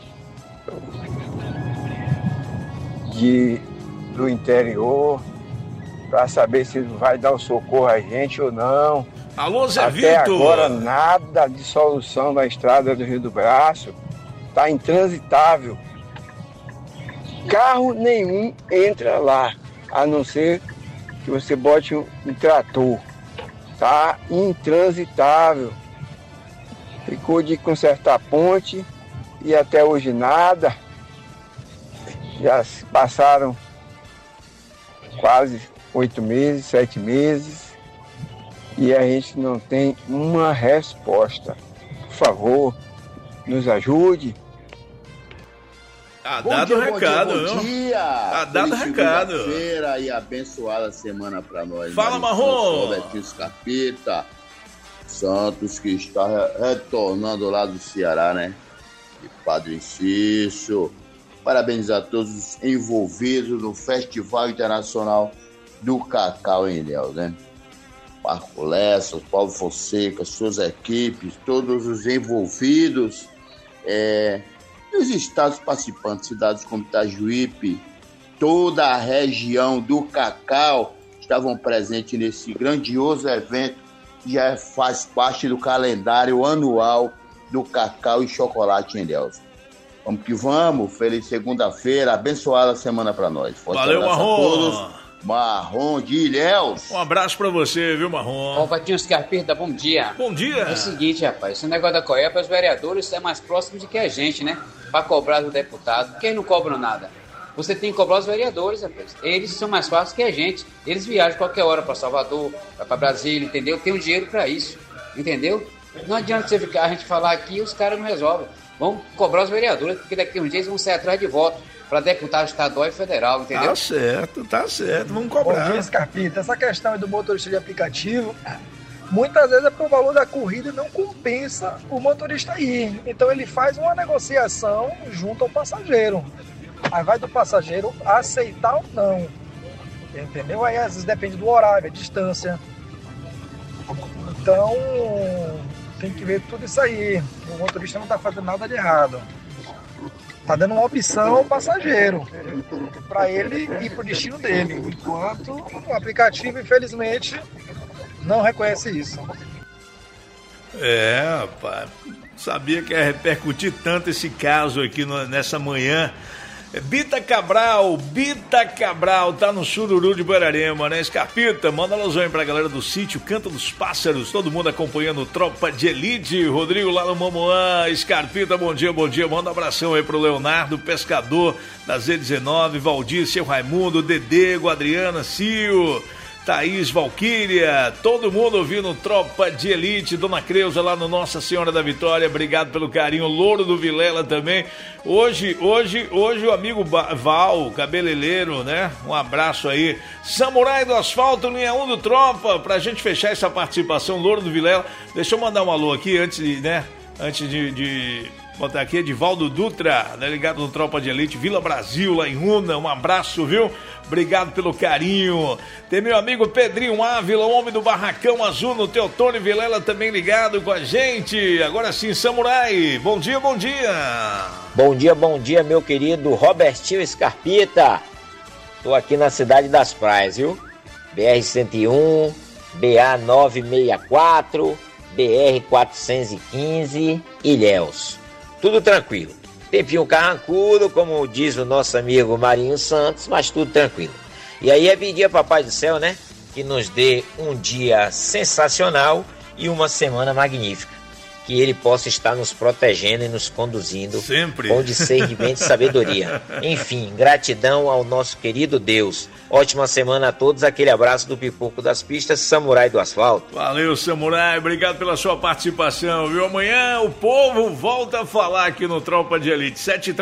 do interior, para saber se vai dar o socorro a gente ou não. Alô, Zé Até Vitor. agora nada de solução da estrada do Rio do Braço. Está intransitável. Carro nenhum entra lá, a não ser que você bote um trator. Está intransitável. Ficou de consertar a ponte e até hoje nada. Já se passaram quase 8 meses, 7 meses, e a gente não tem uma resposta. Por favor, nos ajude. Dado o recado, bom dia. Dado o recado. Segunda-feira e abençoada semana para nós. Fala, Marrom. Robertinho Scarpita, Santos, que está retornando lá do Ceará, né? E Padre Cício. Parabenizar a todos os envolvidos no Festival Internacional do Cacau em Ilhéus, né? Marco Lessa, Paulo Fonseca, suas equipes, todos os envolvidos, os estados participantes, cidades como Itajuípe, toda a região do Cacau estavam presentes nesse grandioso evento que já faz parte do calendário anual do Cacau e Chocolate em Ilhéus. Vamos que vamos, feliz segunda-feira, abençoada semana para nós. Forte Valeu, Marrom. A todos. Marrom de Ilhéus. Um abraço pra você, viu, Marrom? Robertinho Scarpita, bom dia. Bom dia. É o seguinte, rapaz, esse negócio da COEP, os vereadores é mais próximo do que a gente, né? Pra cobrar do deputado. Quem não cobra nada? Você tem que cobrar os vereadores, rapaz. Eles são mais fáceis que a gente. Eles viajam qualquer hora pra Salvador, pra Brasília, entendeu? Tem o dinheiro pra isso, entendeu? Não adianta você ficar, a gente falar aqui e os caras não resolvem. Vamos cobrar os vereadores, porque daqui a uns dias vão sair atrás de voto para deputado estadual e federal, entendeu? Tá certo, vamos cobrar. Bom dia, Scarpita. Essa questão aí do motorista de aplicativo, muitas vezes é porque o valor da corrida não compensa o motorista ir. Então ele faz uma negociação junto ao passageiro. Aí vai do passageiro aceitar ou não. Entendeu? Aí às vezes depende do horário, a distância. Então tem que ver tudo isso aí. O motorista não está fazendo nada de errado. Está dando uma opção ao passageiro para ele ir para o destino dele, enquanto o aplicativo, infelizmente, não reconhece isso. Rapaz, sabia que ia repercutir tanto esse caso aqui nessa manhã. Bita Cabral tá no Sururu de Guararema, né? Scarpita, manda alusão aí pra galera do sítio Canto dos Pássaros, todo mundo acompanhando Tropa de Elite, Rodrigo lá no Momoã, Scarpita, bom dia, manda um abração aí pro Leonardo, pescador da Z19, Valdir, seu Raimundo, Dedego, Adriana, Cio, Thaís, Valquíria, todo mundo ouvindo Tropa de Elite, Dona Creuza lá no Nossa Senhora da Vitória, obrigado pelo carinho, Louro do Vilela também, hoje o amigo Val, cabeleireiro, né, um abraço aí, Samurai do Asfalto, linha 1 do Tropa, pra gente fechar essa participação, Louro do Vilela, deixa eu mandar um alô aqui antes de botar aqui, Edivaldo Dutra, né, ligado no Tropa de Elite, Vila Brasil, lá em Una, um abraço, viu? Obrigado pelo carinho. Tem meu amigo Pedrinho Ávila, o homem do Barracão Azul, no Teotônio Vilela, também ligado com a gente. Agora sim, Samurai, bom dia. Bom dia, meu querido Robertinho Scarpita. Tô aqui na Cidade das Praias, viu? BR-101, BA-964, BR-415, Ilhéus. Tudo tranquilo. Tempinho carrancudo, como diz o nosso amigo Marinho Santos, mas tudo tranquilo. E aí é pedir a Papai do Céu, né, que nos dê um dia sensacional e uma semana magnífica. Que ele possa estar nos protegendo e nos conduzindo sempre com discernimento e sabedoria. Enfim, gratidão ao nosso querido Deus. Ótima semana a todos. Aquele abraço do Pipoco das Pistas, Samurai do Asfalto. Valeu, Samurai. Obrigado pela sua participação, viu? Amanhã o povo volta a falar aqui no Tropa de Elite.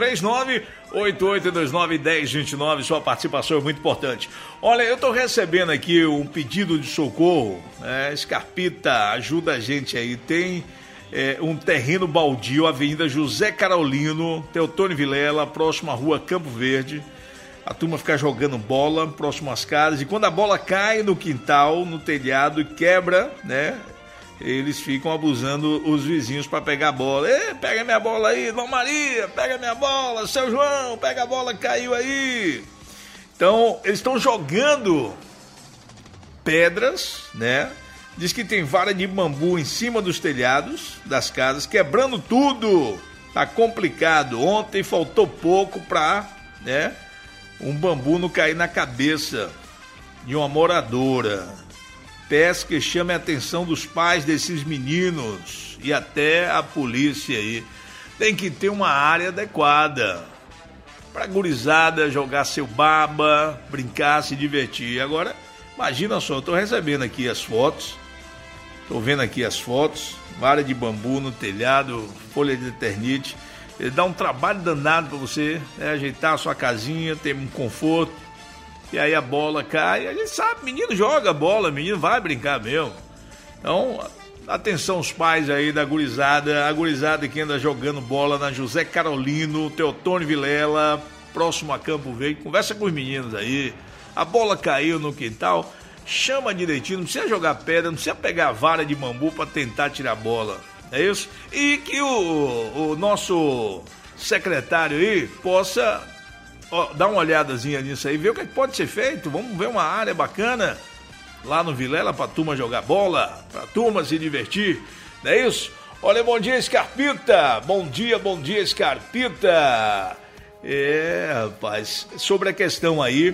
739-8829-1029. Sua participação é muito importante. Olha, eu tô recebendo aqui um pedido de socorro. Scarpita, ajuda a gente aí. Tem um terreno baldio, Avenida José Carolino, Teotônio Vilela, próximo à Rua Campo Verde. A turma fica jogando bola próximo às casas, e quando a bola cai no quintal, no telhado e quebra, né? Eles ficam abusando os vizinhos para pegar a bola. Pega minha bola aí, Dona Maria, pega minha bola, seu João, pega a bola que caiu aí. Então, eles estão jogando pedras, né? Diz que tem vara de bambu em cima dos telhados das casas, quebrando tudo. Tá complicado. Ontem faltou pouco pra, né, um bambu não cair na cabeça de uma moradora. Peço que chame a atenção dos pais desses meninos e até a polícia aí. Tem que ter uma área adequada pra gurizada jogar seu baba, brincar, se divertir. Agora, imagina só, eu tô recebendo aqui as fotos. Tô vendo aqui as fotos, vara de bambu no telhado, folha de eternite. Ele dá um trabalho danado para você, né, ajeitar a sua casinha, ter um conforto. E aí a bola cai, a gente sabe, menino joga bola, menino vai brincar mesmo. Então, atenção os pais aí da gurizada, a gurizada que anda jogando bola na José Carolino, Teotônio Vilela, próximo a Campo Verde. Conversa com os meninos aí, a bola caiu no quintal. Chama direitinho, não precisa jogar pedra, não precisa pegar a vara de bambu para tentar tirar a bola, é isso? E que o nosso secretário aí possa dar uma olhadazinha nisso aí, ver o que pode ser feito. Vamos ver uma área bacana lá no Vilela pra turma jogar bola, pra turma se divertir, não é isso? Olha, bom dia, Scarpita, bom dia, Scarpita. Rapaz, sobre a questão aí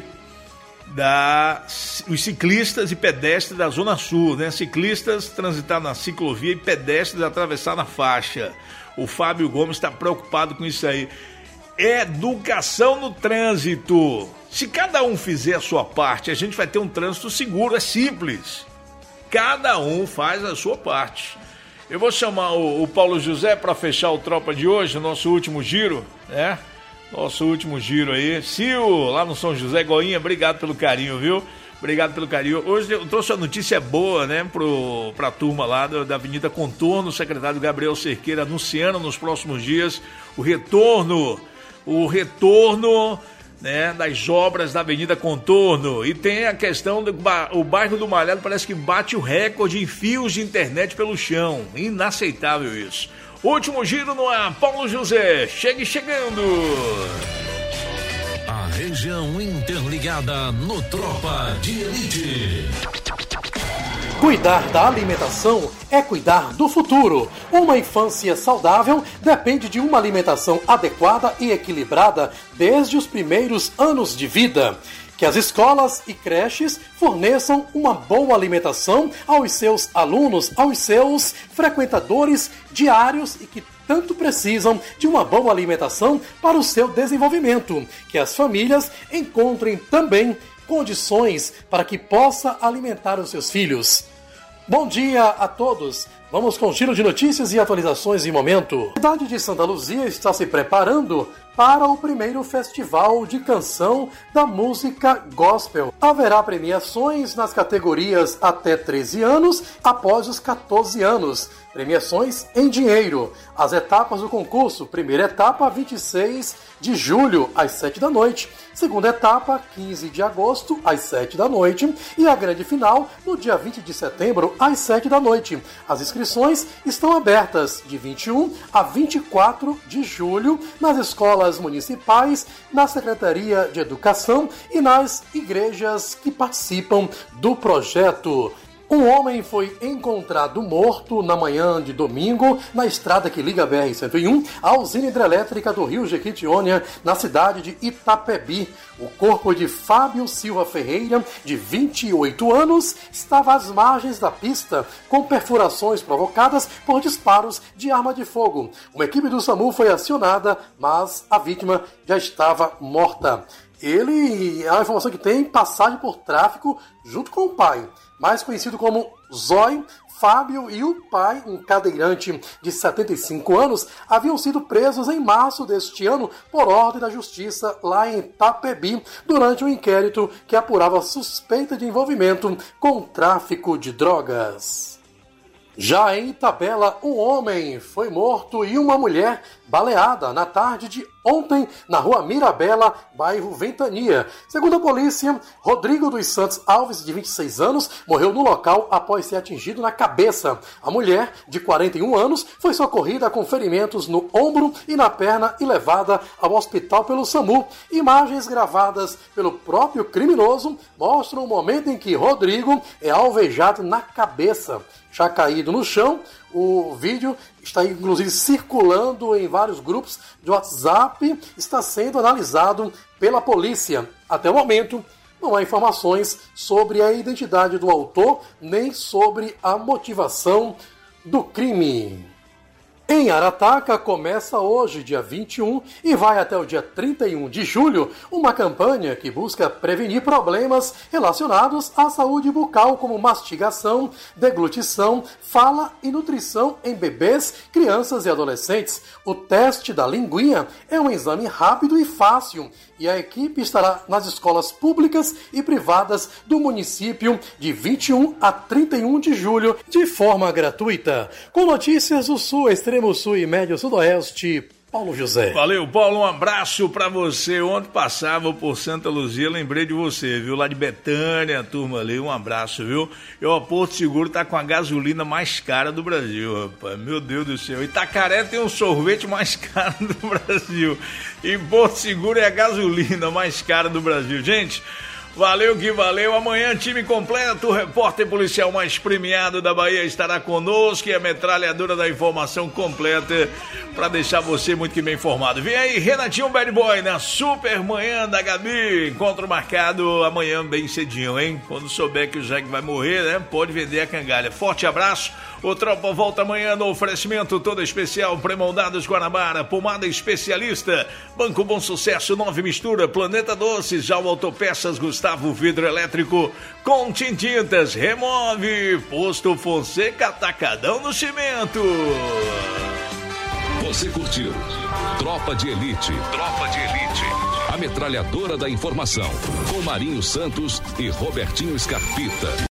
os ciclistas e pedestres da Zona Sul, né? Ciclistas transitar na ciclovia e pedestres atravessar na faixa. O Fábio Gomes está preocupado com isso aí. Educação no trânsito. Se cada um fizer a sua parte, a gente vai ter um trânsito seguro, é simples. Cada um faz a sua parte. Eu vou chamar o Paulo José para fechar o Tropa de hoje, o nosso último giro, né? Nosso último giro aí. Sil, lá no São José, Goinha, obrigado pelo carinho, viu? Obrigado pelo carinho. Hoje eu trouxe uma notícia boa, né, pra turma lá da Avenida Contorno, o secretário Gabriel Cerqueira anunciando nos próximos dias o retorno, né, das obras da Avenida Contorno. E tem a questão do o bairro do Malhado, parece que bate o recorde em fios de internet pelo chão. Inaceitável isso. Último giro no ar, Paulo José, chegando. A região interligada no Tropa de Elite. Cuidar da alimentação é cuidar do futuro. Uma infância saudável depende de uma alimentação adequada e equilibrada desde os primeiros anos de vida. Que as escolas e creches forneçam uma boa alimentação aos seus alunos, aos seus frequentadores diários e que tanto precisam de uma boa alimentação para o seu desenvolvimento. Que as famílias encontrem também condições para que possa alimentar os seus filhos. Bom dia a todos. Vamos com o giro de notícias e atualizações em momento. A cidade de Santa Luzia está se preparando para o primeiro festival de canção da música gospel. Haverá premiações nas categorias até 13 anos, após os 14 anos. Premiações em dinheiro. As etapas do concurso: primeira etapa, 26 de julho, às 7 da noite. Segunda etapa, 15 de agosto, às 7 da noite. E a grande final, no dia 20 de setembro, às 7 da noite. As inscrições estão abertas de 21 a 24 de julho nas escolas municipais, na Secretaria de Educação e nas igrejas que participam do projeto. Um homem foi encontrado morto na manhã de domingo na estrada que liga a BR-101 à usina hidrelétrica do Rio Jequitinhonha, na cidade de Itapebi. O corpo de Fábio Silva Ferreira, de 28 anos, estava às margens da pista, com perfurações provocadas por disparos de arma de fogo. Uma equipe do SAMU foi acionada, mas a vítima já estava morta. Ele, a informação que tem, passagem por tráfico junto com o pai, mais conhecido como Zói. Fábio e o pai, um cadeirante de 75 anos, haviam sido presos em março deste ano por ordem da justiça lá em Itapebi, durante um inquérito que apurava suspeita de envolvimento com tráfico de drogas. Já em Itabela, um homem foi morto e uma mulher baleada na tarde de ontem na rua Mirabela, bairro Ventania. Segundo a polícia, Rodrigo dos Santos Alves, de 26 anos, morreu no local após ser atingido na cabeça. A mulher, de 41 anos, foi socorrida com ferimentos no ombro e na perna e levada ao hospital pelo SAMU. Imagens gravadas pelo próprio criminoso mostram o momento em que Rodrigo é alvejado na cabeça. Já caído no chão, o vídeo está inclusive circulando em vários grupos de WhatsApp, está sendo analisado pela polícia. Até o momento, não há informações sobre a identidade do autor, nem sobre a motivação do crime. Em Arataca, começa hoje, dia 21, e vai até o dia 31 de julho, uma campanha que busca prevenir problemas relacionados à saúde bucal, como mastigação, deglutição, fala e nutrição em bebês, crianças e adolescentes. O teste da linguinha é um exame rápido e fácil, e a equipe estará nas escolas públicas e privadas do município de 21 a 31 de julho, de forma gratuita. Com notícias do Sul, Extremo Sul e Médio Sudoeste, Paulo José. Valeu, Paulo, um abraço pra você. Ontem passava por Santa Luzia, lembrei de você, viu? Lá de Betânia, a turma ali, um abraço, viu? E o Porto Seguro tá com a gasolina mais cara do Brasil, rapaz. Meu Deus do céu. Itacaré tem um sorvete mais caro do Brasil. E Porto Seguro é a gasolina mais cara do Brasil. Gente, valeu que valeu. Amanhã, time completo. O repórter policial mais premiado da Bahia estará conosco e a metralhadora da informação completa para deixar você muito que bem informado. Vem aí, Renatinho Bad Boy na Super Manhã da Gabi. Encontro marcado amanhã bem cedinho, hein? Quando souber que o Jack vai morrer, né? Pode vender a cangalha. Forte abraço. O Tropa volta amanhã no oferecimento todo especial. Premoldados Guanabara, pomada especialista, Banco Bom Sucesso, 9 Mistura, Planeta Doces, já o Autopeças Gustavo Vidro Elétrico, com Tintintas, Remove, Posto Fonseca, Atacadão no Cimento. Você curtiu Tropa de Elite. Tropa de Elite. A metralhadora da informação, com Marinho Santos e Robertinho Scarpita.